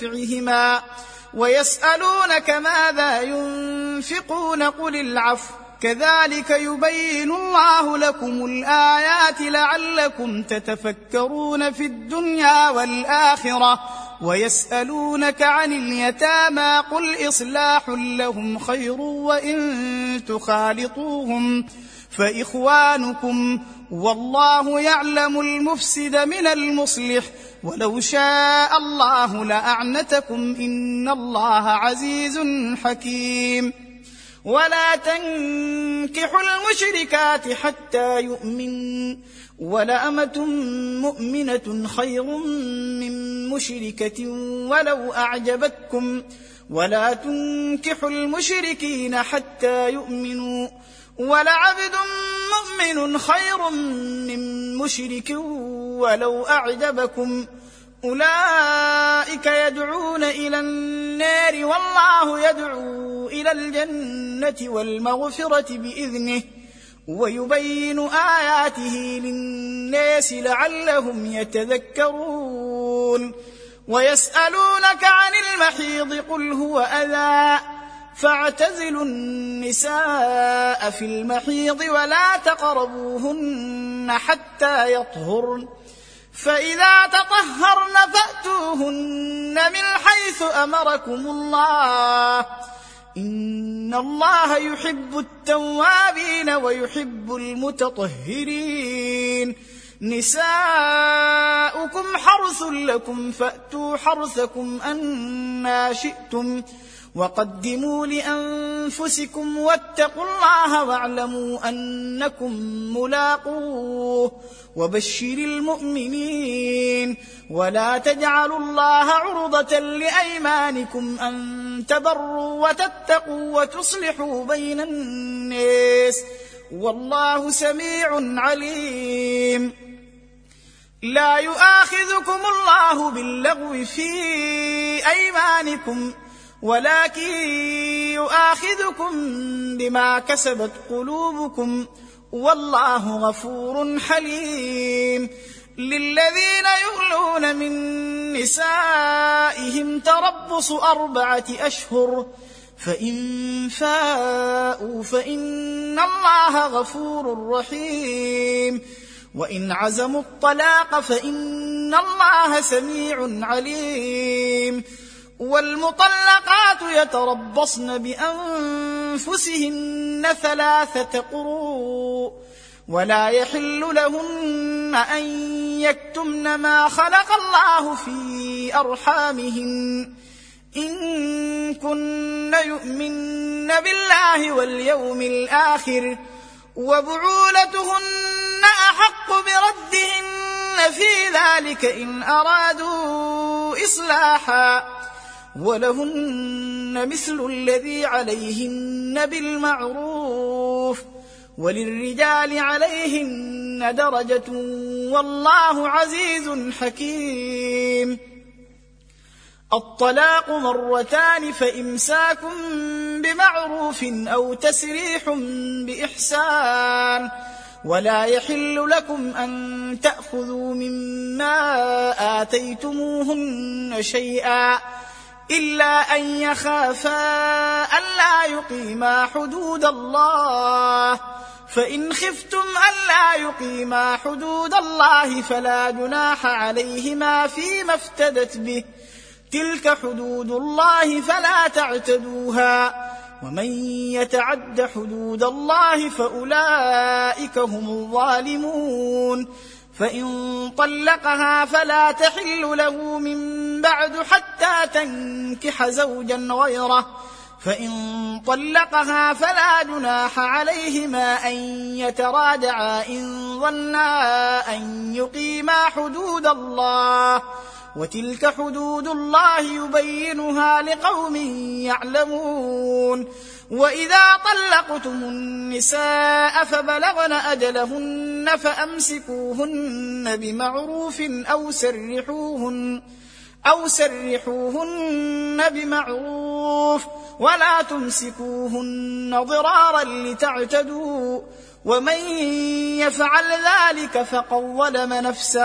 نفعهما ويسألونك ماذا ينفقون قل العفو كذلك يبين الله لكم الآيات لعلكم تتفكرون في الدنيا والآخرة. ويسألونك عن اليتامى قل إصلاح لهم خير وإن تخالطوهم فإخوانكم والله يعلم المفسد من المصلح ولو شاء الله لأعنتكم إن الله عزيز حكيم. ولا تنكحوا المشركات حتى يؤمنوا ولأمة مؤمنة خير من مشركة ولو أعجبتكم ولا تنكحوا المشركين حتى يؤمنوا ولعبد مؤمن خير من مشرك ولو أعجبكم أولئك يدعون إلى النار والله يدعو إلى الجنة والمغفرة بإذنه ويبين آياته للناس لعلهم يتذكرون. ويسألونك عن المحيض قل هو أذى فاعتزلوا النساء في المحيض ولا تقربوهن حتى يطهرن فإذا تطهرن فأتوهن من حيث أمركم الله إن الله يحب التوابين ويحب المتطهرين. نساؤكم حرث لكم فأتوا حرثكم أنى شئتم وقدموا لأنفسكم واتقوا الله واعلموا أنكم ملاقوه وبشر المؤمنين. ولا تجعلوا الله عرضة لأيمانكم أن تبروا وتتقوا وتصلحوا بين الناس والله سميع عليم. لا يؤاخذكم الله باللغو في أيمانكم ولكن يؤاخذكم بما كسبت قلوبكم والله غفور حليم. للذين يؤلون من نسائهم تربص أربعة أشهر فإن فاءوا فإن الله غفور رحيم. وإن عزموا الطلاق فإن الله سميع عليم. والمطلقات يتربصن بأنفسهن ثلاثة قروء ولا يحل لهن أن يكتمن ما خلق الله في أرحامهن إن كن يؤمن بالله واليوم الآخر وبعولتهن أحق بردهن في ذلك إن أرادوا إصلاحا ولهن مثل الذي عليهن بالمعروف وللرجال عليهن درجة والله عزيز حكيم. الطلاق مرتان فإمساك بمعروف أو تسريح بإحسان ولا يحل لكم أن تأخذوا مما آتيتموهن شيئا إلا أن يخافا ألا يقيما حدود الله فإن خفتم ألا يقيما حدود الله فلا جناح عليهما فيما افتدت به تلك حدود الله فلا تعتدوها ومن يتعد حدود الله فأولئك هم الظالمون. فإن طلقها فلا تحل له من بعد حتى تنكح زوجا غيره فإن طلقها فلا جناح عليهما أن يتراجعا إن ظنا أن يقيما حدود الله وتلك حدود الله يبينها لقوم يعلمون. وإذا طلقتم النساء فبلغن أجلهن فأمسكوهن بمعروف أو سرحوهن أو سرحوهن بمعروف ولا تمسكوهن ضرارا لتعتدوا ومن يفعل ذلك فقد ظلم نفسه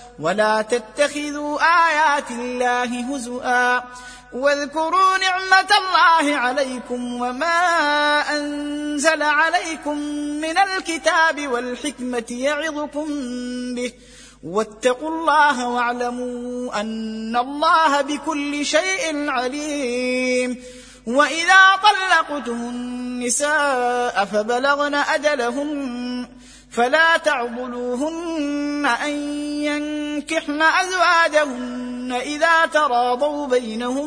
ولا تتخذوا آيات الله هزؤا واذكروا نعمة الله عليكم وما أنزل عليكم من الكتاب والحكمة يعظكم به واتقوا الله واعلموا أن الله بكل شيء عليم. وإذا طلقتم النساء فبلغن أجلهن فلا تعضلوهن أن ينكحن أزواجهن إذا تراضوا بينهم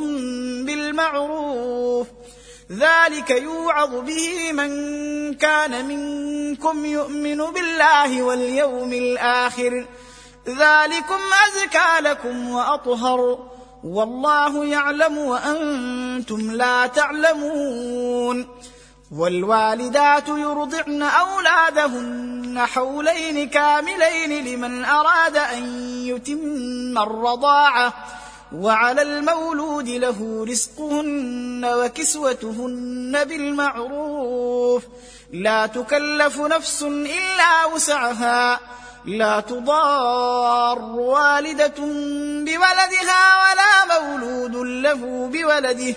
بالمعروف ذلك يوعظ به من كان منكم يؤمن بالله واليوم الآخر ذلكم أزكى لكم وأطهر والله يعلم وأنتم لا تعلمون. والوالدات يرضعن أولادهن حولين كاملين لمن أراد أن يتم الرضاعة وعلى المولود له رزقهن وكسوتهن بالمعروف لا تكلف نفس إلا وسعها لا تضار والدة بولدها ولا مولود له بولده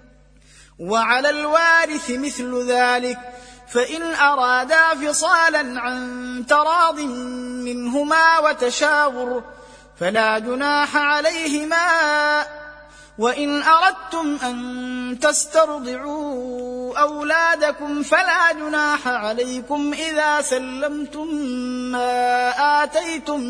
وعلى الوارث مثل ذلك فإن أرادا فصالا عن تراض منهما وتشاور فلا جناح عليهما. وإن أردتم أن تسترضعوا أولادكم فلا جناح عليكم إذا سلمتم ما آتيتم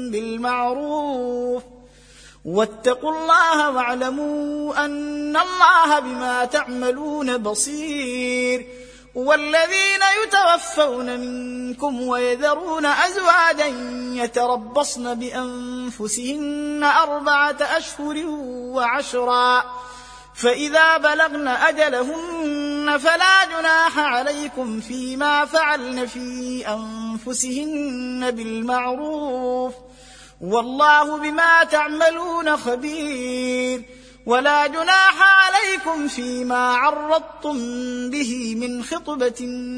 بالمعروف واتقوا الله واعلموا أن الله بما تعملون بصير. والذين يتوفون منكم ويذرون أزواجا يتربصن بأنفسهن أربعة أشهر وعشرا فإذا بلغن أجلهن فلا جناح عليكم فيما فعلن في أنفسهن بالمعروف والله بما تعملون خبير. ولا جناح عليكم فيما عرضتم به من خطبة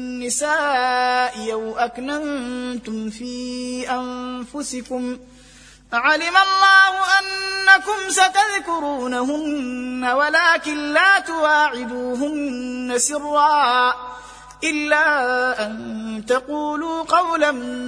النساء أو أكننتم في أنفسكم علم الله أنكم ستذكرونهن ولكن لا تواعدوهن سرا إلا أن تقولوا قولا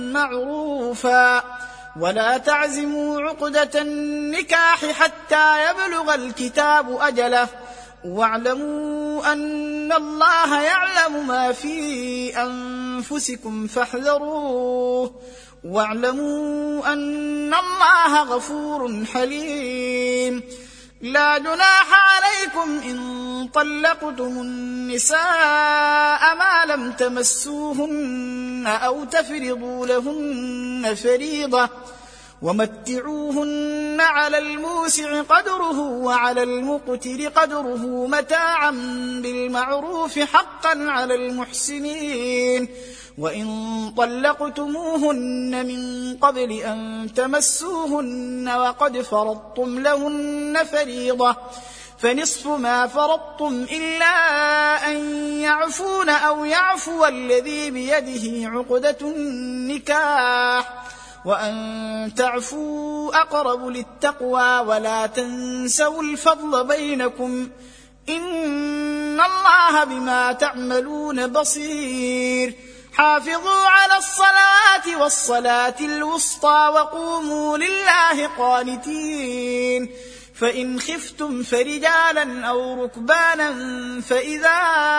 معروفا ولا تعزموا عقدة النكاح حتى يبلغ الكتاب أجله واعلموا أن الله يعلم ما في أنفسكم فاحذروه واعلموا أن الله غفور حليم. لا جناح عليكم إن طلقتم النساء ما لم تمسوهن أو تفرضوا لهن فريضة ومتعوهن على الموسع قدره وعلى المقتر قدره متاعا بالمعروف حقا على المحسنين. وإن طلقتموهن من قبل أن تمسوهن وقد فرضتم لهن فريضة فنصف ما فرضتم إلا أن يعفون أو يعفو الذي بيده عقدة النكاح وأن تعفوا أقرب للتقوى ولا تنسوا الفضل بينكم إن الله بما تعملون بصير. حافظوا على الصلاة والصلاة الوسطى وقوموا لله قانتين. فإن خفتم فرجالا أو ركبانا فإذا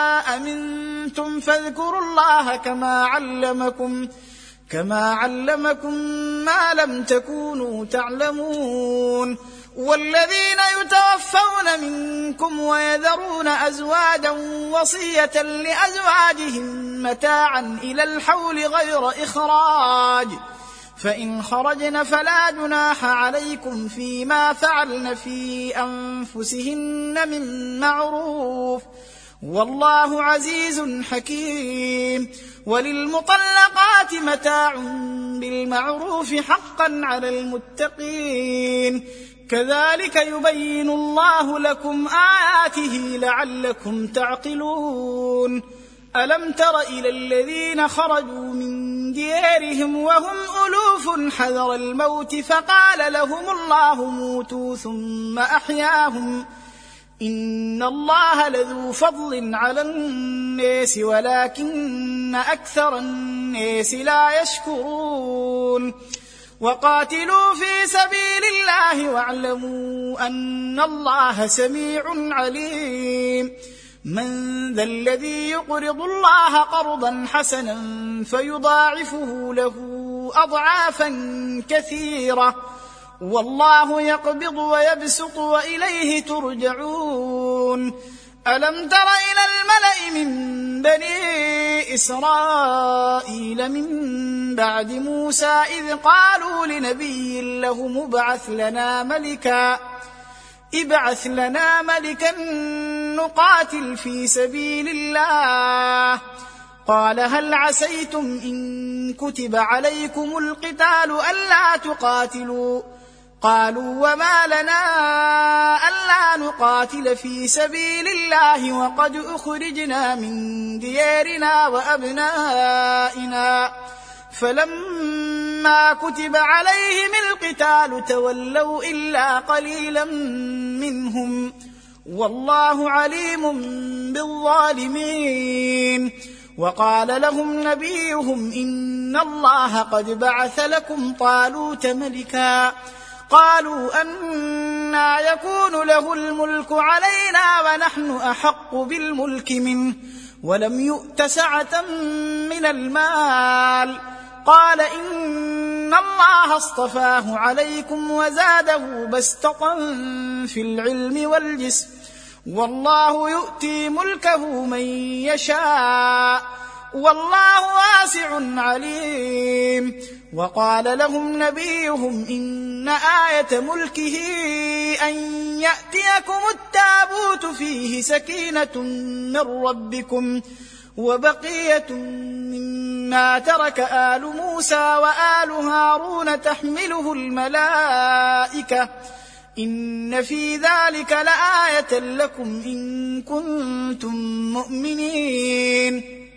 أمنتم فاذكروا الله كما علمكم كما علمكم ما لم تكونوا تعلمون. والذين يتوفون منكم ويذرون أزواجا وصية لأزواجهم متاعا إلى الحول غير إخراج فإن خرجن فلا جناح عليكم فيما فعلن في أنفسهن من معروف والله عزيز حكيم. وللمطلقات متاع بالمعروف حقا على المتقين كذلك يبين الله لكم آياته لعلكم تعقلون. ألم تر إلى الذين خرجوا من ديارهم ديارهم وهم ألوف حذر الموت فقال لهم الله موتوا ثم أحياهم إن الله لذو فضل على الناس ولكن أكثر الناس لا يشكرون وقاتلوا في سبيل الله واعلموا أن الله سميع عليم من ذا الذي يقرض الله قرضا حسنا فيضاعفه له أضعافا كثيرة والله يقبض ويبسط وإليه ترجعون ألم تر إلى الملأ من بني إسرائيل من بعد موسى إذ قالوا لنبي له مبعث لنا ملكا ابعث لنا ملكا نقاتل في سبيل الله قال هل عسيتم إن كتب عليكم القتال ألا تقاتلوا قالوا وما لنا ألا نقاتل في سبيل الله وقد أخرجنا من ديارنا وأبنائنا فلما كتب عليهم القتال تولوا إلا قليلا منهم والله عليم بالظالمين وقال لهم نبيهم إن الله قد بعث لكم طالوت ملكا قالوا أنى يكون له الملك علينا ونحن أحق بالملك منه ولم يؤت سعة من المال قال إن الله اصطفاه عليكم وزاده بسطة في العلم والجسم والله يؤتي ملكه من يشاء والله واسع عليم وقال لهم نبيهم إن آية ملكه أن يأتيكم التابوت فيه سكينة من ربكم وبقية مما ترك آل موسى وآل هارون تحمله الملائكة إن في ذلك لآية لكم إن كنتم مؤمنين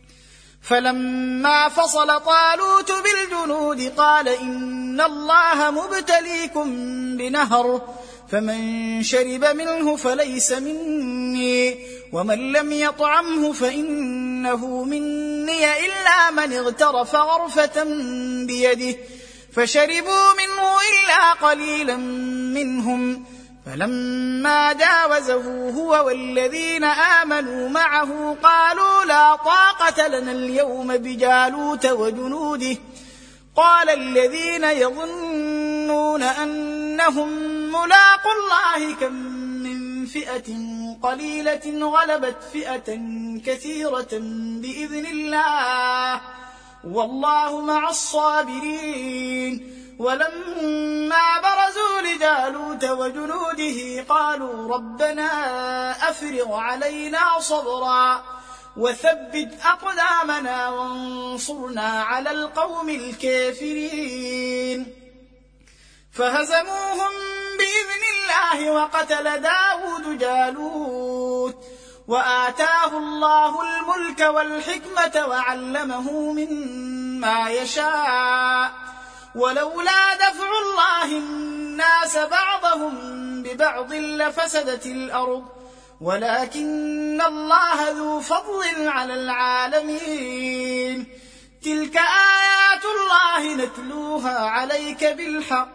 فلما فصل طالوت بالجنود قال إن الله مبتليكم بنهر فمن شرب منه فليس مني ومن لم يطعمه فإنه مني إلا من اغترف غرفة بيده فشربوا منه إلا قليلا منهم فلما جاوزه هو والذين آمنوا معه قالوا لا طاقة لنا اليوم بجالوت وجنوده قال الذين يظنون أنهم ملاقو الله كم من فئة قليلة غلبت فئة كثيرة بإذن الله والله مع الصابرين ولما برزوا لجالوت وجنوده قالوا ربنا أفرغ علينا صبرا وثبت أقدامنا وانصرنا على القوم الكافرين فهزموهم بإذن الله وقتل داود جالوت وآتاه الله الملك والحكمة وعلمه مما يشاء ولولا دفع الله الناس بعضهم ببعض لفسدت الأرض ولكن الله ذو فضل على العالمين تلك آيات الله نتلوها عليك بالحق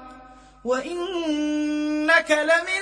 وإنك لمن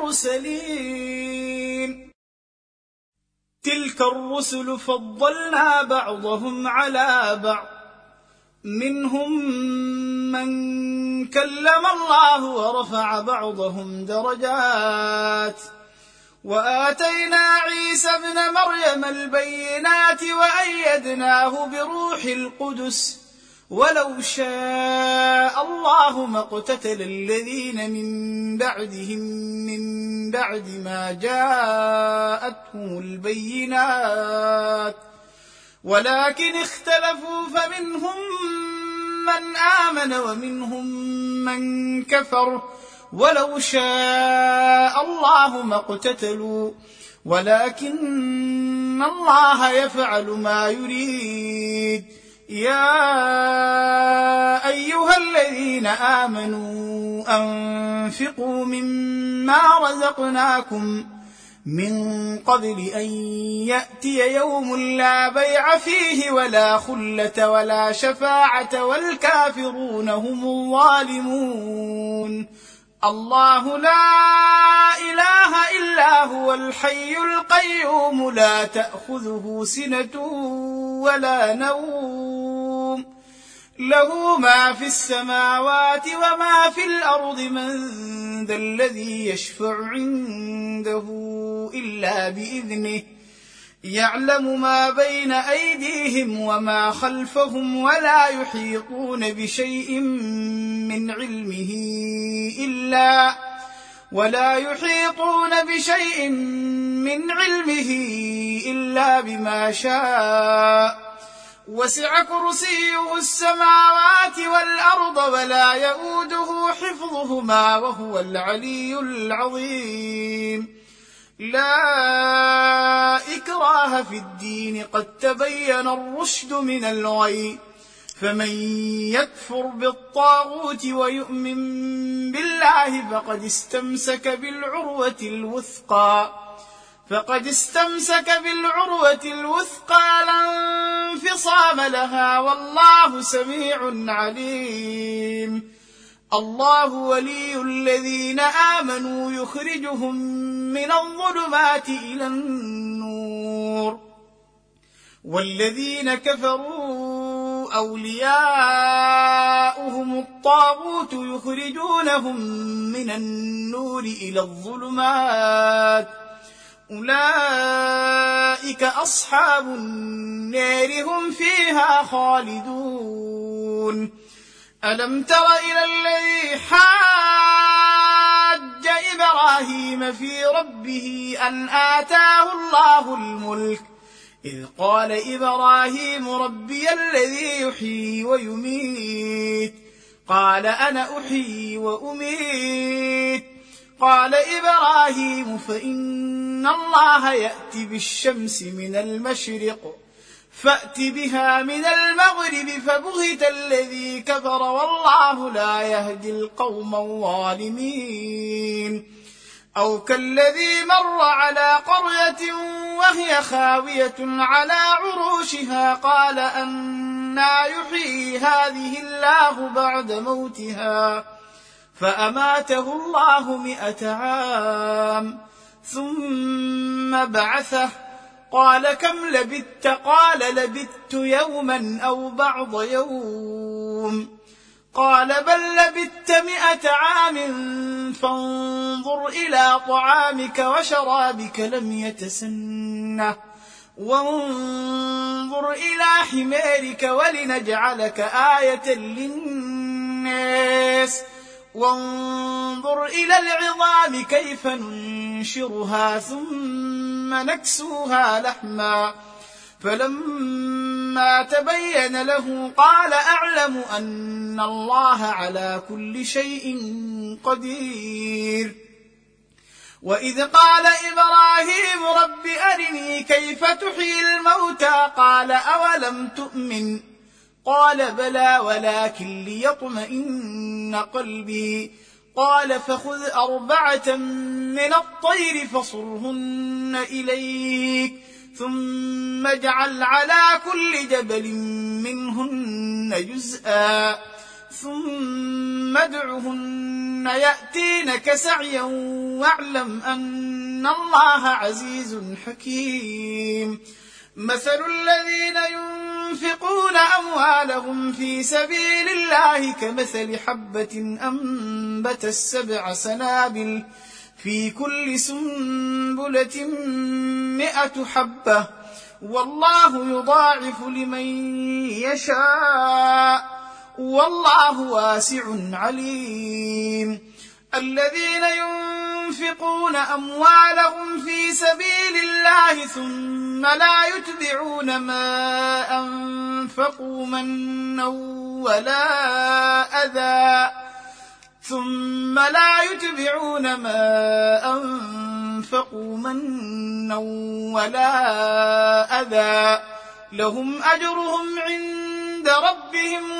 المرسلين تلك الرسل فضلنا بعضهم على بعض منهم من كلم الله ورفع بعضهم درجات وآتينا عيسى ابن مريم البينات وأيدناه بروح القدس ولو شاء الله ما اقتتل الذين من بعدهم من بعد ما جاءتهم البينات ولكن اختلفوا فمنهم من آمن ومنهم من كفر ولو شاء الله ما اقتتلوا ولكن الله يفعل ما يريد يا آمنوا أنفقوا مما رزقناكم من قبل أن يأتي يوم لا بيع فيه ولا خلة ولا شفاعة والكافرون هم الظالمون. الله لا إله إلا هو الحي القيوم لا تأخذه سنة ولا نوم له ما في السماوات وما في الأرض من ذا الذي يشفع عنده إلا بإذنه يعلم ما بين أيديهم وما خلفهم ولا يحيطون بشيء من علمه إلا ولا يحيطون بشيء من علمه إلا بما شاء وسع كرسيه السماوات والأرض ولا يؤوده حفظهما وهو العلي العظيم. لا إكراه في الدين قد تبين الرشد من الغي فمن يكفر بالطاغوت ويؤمن بالله فقد استمسك بالعروة الوثقى فقد استمسك بالعروة الوثقى لا انفصام لها والله سميع عليم. الله ولي الذين آمنوا يخرجهم من الظلمات إلى النور والذين كفروا أولياؤهم الطاغوت يخرجونهم من النور إلى الظلمات أولئك أصحاب النار هم فيها خالدون. ألم تر إلى الذي حاج إبراهيم في ربه أن آتاه الله الملك إذ قال إبراهيم ربي الذي يحيي ويميت قال أنا أحيي وأميت قال إبراهيم فإن الله يأتي بالشمس من المشرق فأت بها من المغرب فبهت الذي كفر والله لا يهدي القوم الظالمين. أو كالذي مر على قرية وهي خاوية على عروشها قال أنى يحيي هذه الله بعد موتها فأماته الله مئة عام ثم بعثه قال كم لبثت قال لبثت يوما أو بعض يوم قال بل لبثت مئة عام فانظر إلى طعامك وشرابك لم يتسنه وانظر إلى حمارك ولنجعلك آية للناس وانظر إلى العظام كيف ننشرها ثم نكسوها لحما فلما تبين له قال أعلم أن الله على كل شيء قدير. وإذ قال إبراهيم رب أرني كيف تحيي الموتى قال أولم تؤمن قال بلى ولكن ليطمئن قلبي قال فخذ أربعة من الطير فصرهن إليك ثم اجعل على كل جبل منهن جزءا ثم ادعهن يأتينك سعيا واعلم أن الله عزيز حكيم. مثل الذين ينفقون أموالهم في سبيل الله كمثل حبة أنبتت سبع سنابل في كل سنبلة مئة حبة والله يضاعف لمن يشاء والله واسع عليم. الذين ينفقون أموالهم في سبيل الله ثم لا يتبعون ما أنفقوا منا ولا أذى ثم لا يتبعون ما أنفقوا منا ولا أذى لهم أجرهم عند ربهم ولا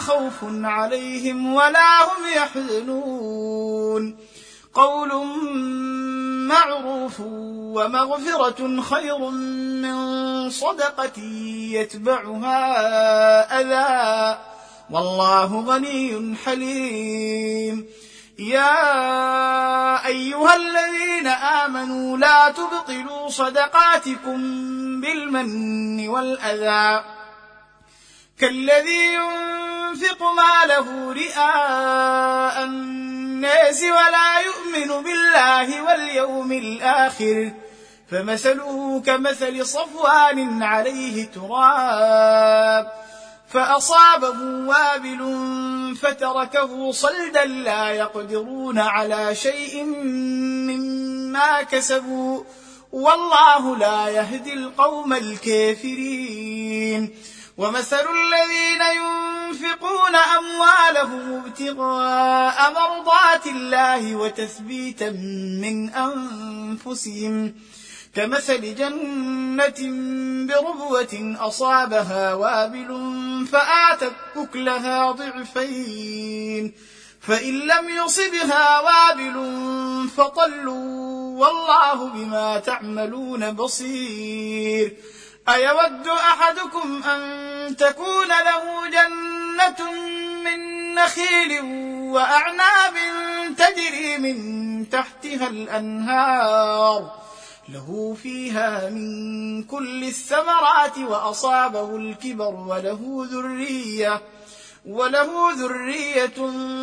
خوف عليهم ولا هم يحزنون قول معروف ومغفرة خير من صدقة يتبعها أذى والله غني حليم يا أيها الذين آمنوا لا تبطلوا صدقاتكم بالمن والأذى كالذي ينفق ماله رئاء الناس ولا يؤمن بالله واليوم الآخر فمثله كمثل صفوان عليه تراب فأصابه وابل فتركه صلدا لا يقدرون على شيء مما كسبوا والله لا يهدي القوم الكافرين ومثل الذين ينفقون أموالهم ابتغاء مرضات الله وتثبيتا من أنفسهم كمثل جنة بربوة أصابها وابل فآتت أكلها ضعفين فإن لم يصبها وابل فطل والله بما تعملون بصير أيود أحدكم أن تكون له جنة من نخيل وأعناب تجري من تحتها الأنهار له فيها من كل الثمرات وأصابه الكبر وله ذرية وله ذرية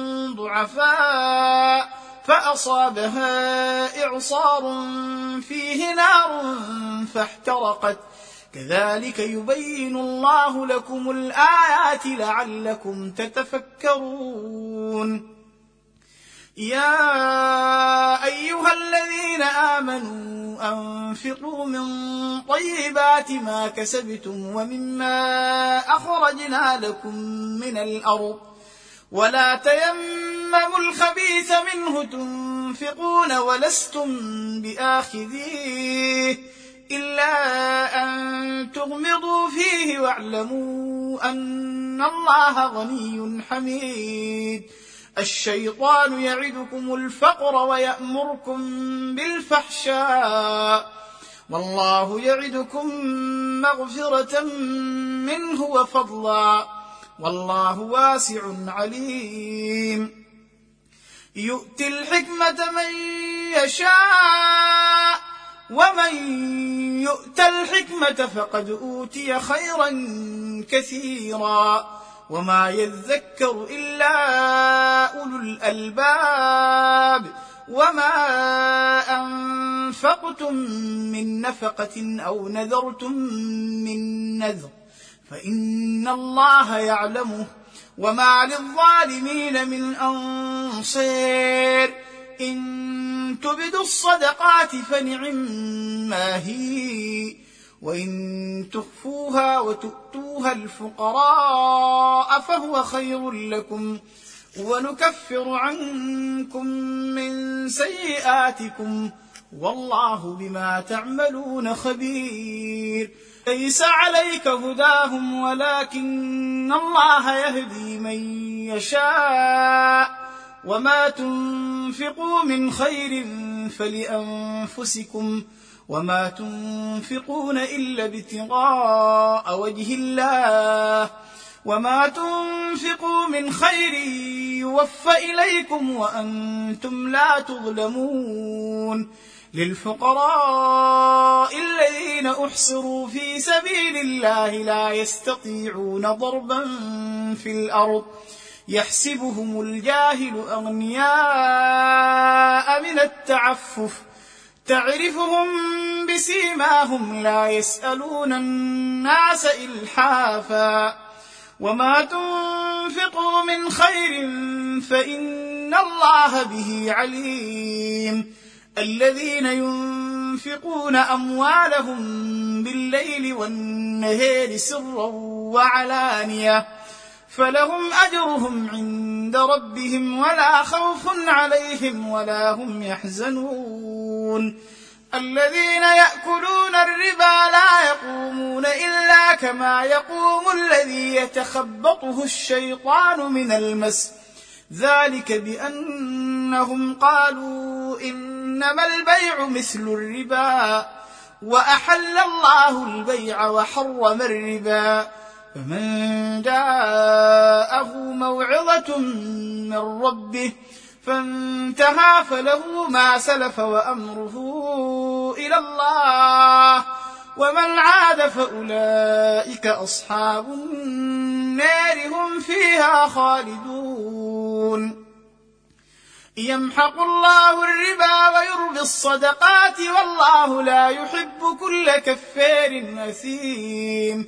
ضعفاء فأصابها إعصار فيه نار فاحترقت كذلك يبين الله لكم الآيات لعلكم تتفكرون يا أيها الذين آمنوا أنفقوا من طيبات ما كسبتم ومما أخرجنا لكم من الأرض ولا تيمموا الخبيث منه تنفقون ولستم بآخذيه إلا أن تغمضوا فيه واعلموا أن الله غني حميد الشيطان يعدكم الفقر ويأمركم بالفحشاء والله يعدكم مغفرة منه وفضلا والله واسع عليم يؤتي الحكمة من يشاء ومن يؤت الحكمة فقد أوتي خيرا كثيرا وما يذكر إلا أولو الألباب وما أنفقتم من نفقة أو نذرتم من نذر فإن الله يعلمه وما للظالمين من أنصير إن تبدوا الصدقات فنعما هي وإن تخفوها وتؤتوها الفقراء فهو خير لكم ونكفر عنكم من سيئاتكم والله بما تعملون خبير ليس عليك هداهم ولكن الله يهدي من يشاء وما تنفقوا من خير فلأنفسكم وما تنفقون إلا ابتغاء وجه الله وما تنفقوا من خير يوفى إليكم وأنتم لا تظلمون للفقراء الذين أحصروا في سبيل الله لا يستطيعون ضربا في الأرض يحسبهم الجاهل أغنياء من التعفف تعرفهم بسيماهم لا يسألون الناس إلحافا وما تنفقوا من خير فإن الله به عليم الذين ينفقون أموالهم بالليل والنهار سرا وعلانية فلهم أجرهم عند ربهم ولا خوف عليهم ولا هم يحزنون الذين يأكلون الربا لا يقومون إلا كما يقوم الذي يتخبطه الشيطان من المس، ذلك بأنهم قالوا إنما البيع مثل الربا وأحل الله البيع وحرم الربا، فمن جاءه موعظة من ربه فانتهى فله ما سلف وأمره إلى الله ومن عاد فأولئك أصحاب النار هم فيها خالدون. يمحق الله الربا ويربي الصدقات والله لا يحب كل كفار أثيم.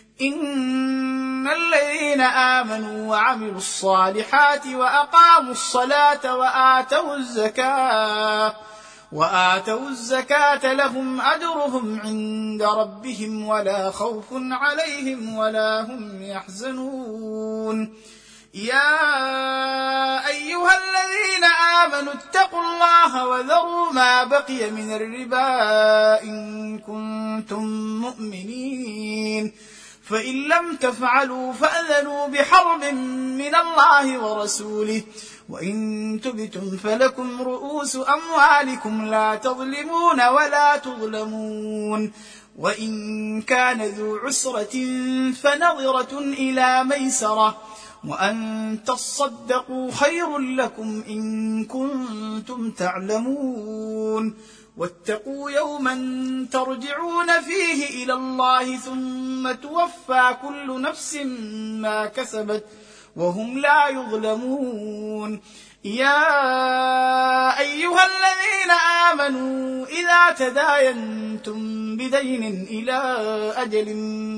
إن الذين آمنوا وعملوا الصالحات وأقاموا الصلاة وآتوا الزكاة وآتوا الزكاة لهم أجرهم عند ربهم ولا خوف عليهم ولا هم يحزنون. يا أيها الذين آمنوا اتقوا الله وذروا ما بقي من الربا إن كنتم مؤمنين، فإن لم تفعلوا فأذنوا بحرب من الله ورسوله، وإن تبتم فلكم رؤوس أموالكم لا تظلمون ولا تظلمون، وإن كان ذو عسرة فنظرة إلى ميسرة، وأن تصدقوا خير لكم إن كنتم تعلمون. واتقوا يوما ترجعون فيه إلى الله ثم توفى كل نفس ما كسبت وهم لا يظلمون. يا أيها الذين آمنوا إذا تداينتم بدين إلى أجل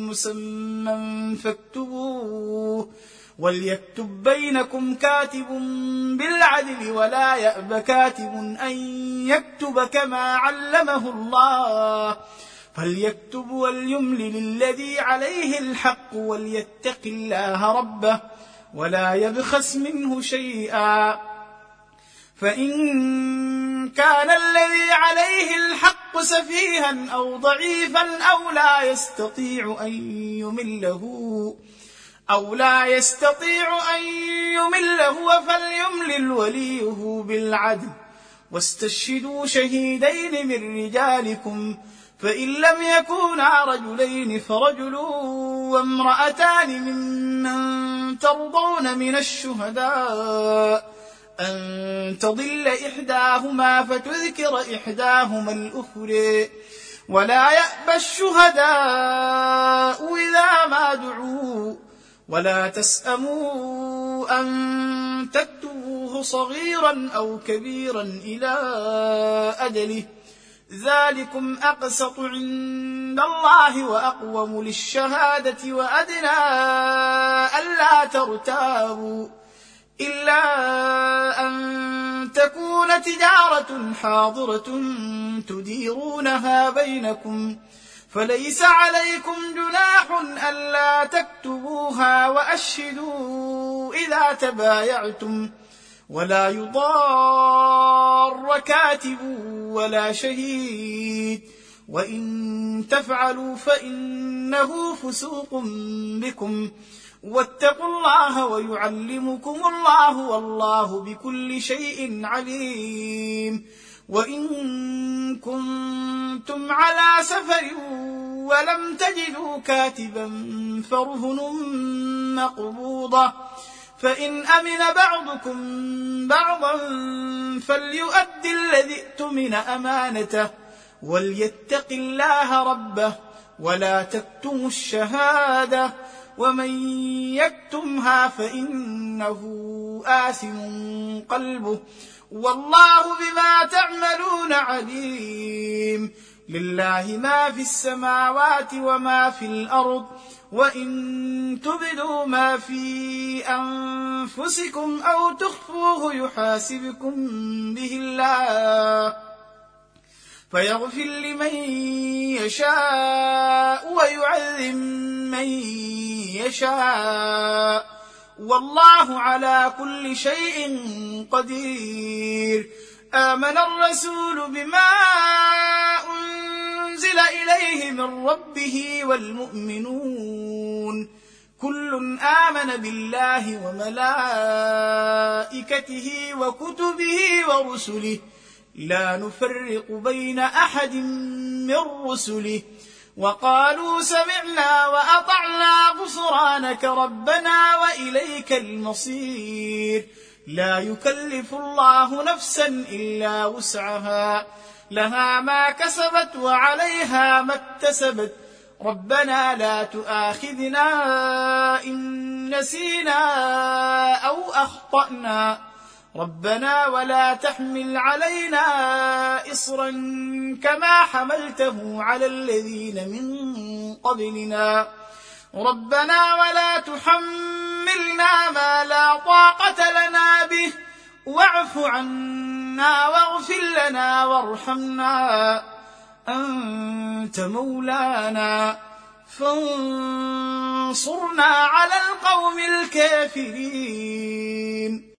مسمى فاكتبوه، وليكتب بينكم كاتب بالعدل ولا يأب كاتب أن يكتب كما علمه الله، فليكتب وليملل الذي عليه الحق وليتق الله ربه ولا يبخس منه شيئا، فإن كان الذي عليه الحق سفيها أو ضعيفا أو لا يستطيع أن يمله أو لا يستطيع أن يمله فليملل وليه بالعدل، واستشهدوا شهيدين من رجالكم، فإن لم يكونا رجلين فرجل وامرأتان ممن ترضون من الشهداء أن تضل إحداهما فتذكر إحداهما الأخرى، ولا يأبى الشهداء إذا ما دعوا، ولا تسأموا أن تكتبوه صغيرا أو كبيرا إلى أجله، ذلكم أقسط عند الله وأقوم للشهادة وأدنى ألا ترتابوا، إلا أن تكون تجارة حاضرة تديرونها بينكم، فليس عليكم جناح ألا تكتبوها، وأشهدوا إذا تبايعتم، ولا يضار كاتب ولا شهيد، وإن تفعلوا فإنه فسوق بكم، واتقوا الله ويعلمكم الله والله بكل شيء عليم. وإن كنتم على سفر ولم تجدوا كاتبا فرهن مقبوضة، فإن أمن بعضكم بعضا فليؤد الذي اؤتمن أمانته وليتق الله ربه ولا تكتموا الشهادة، ومن يكتمها فإنه آثم قلبه والله بما تعملون عليم. لله ما في السماوات وما في الأرض، وإن تبدوا ما في أنفسكم أو تخفوه يحاسبكم به الله، فيغفر لمن يشاء ويعذب من يشاء، والله على كل شيء قدير. آمن الرسول بما أنزل إليه من ربه والمؤمنون كل آمن بالله وملائكته وكتبه ورسله لا نفرق بين أحد من رسله وقالوا سمعنا وأطعنا غفرانك ربنا وإليك المصير لا يكلف الله نفسا إلا وسعها لها ما كسبت وعليها ما اكتسبت ربنا لا تؤاخذنا إن نسينا أو أخطأنا ربنا ولا تحمل علينا إصرا كما حملته على الذين من قبلنا ربنا ولا تحملنا ما لا طاقة لنا به واعف عنا واغفر لنا وارحمنا أنت مولانا فانصرنا على القوم الكافرين.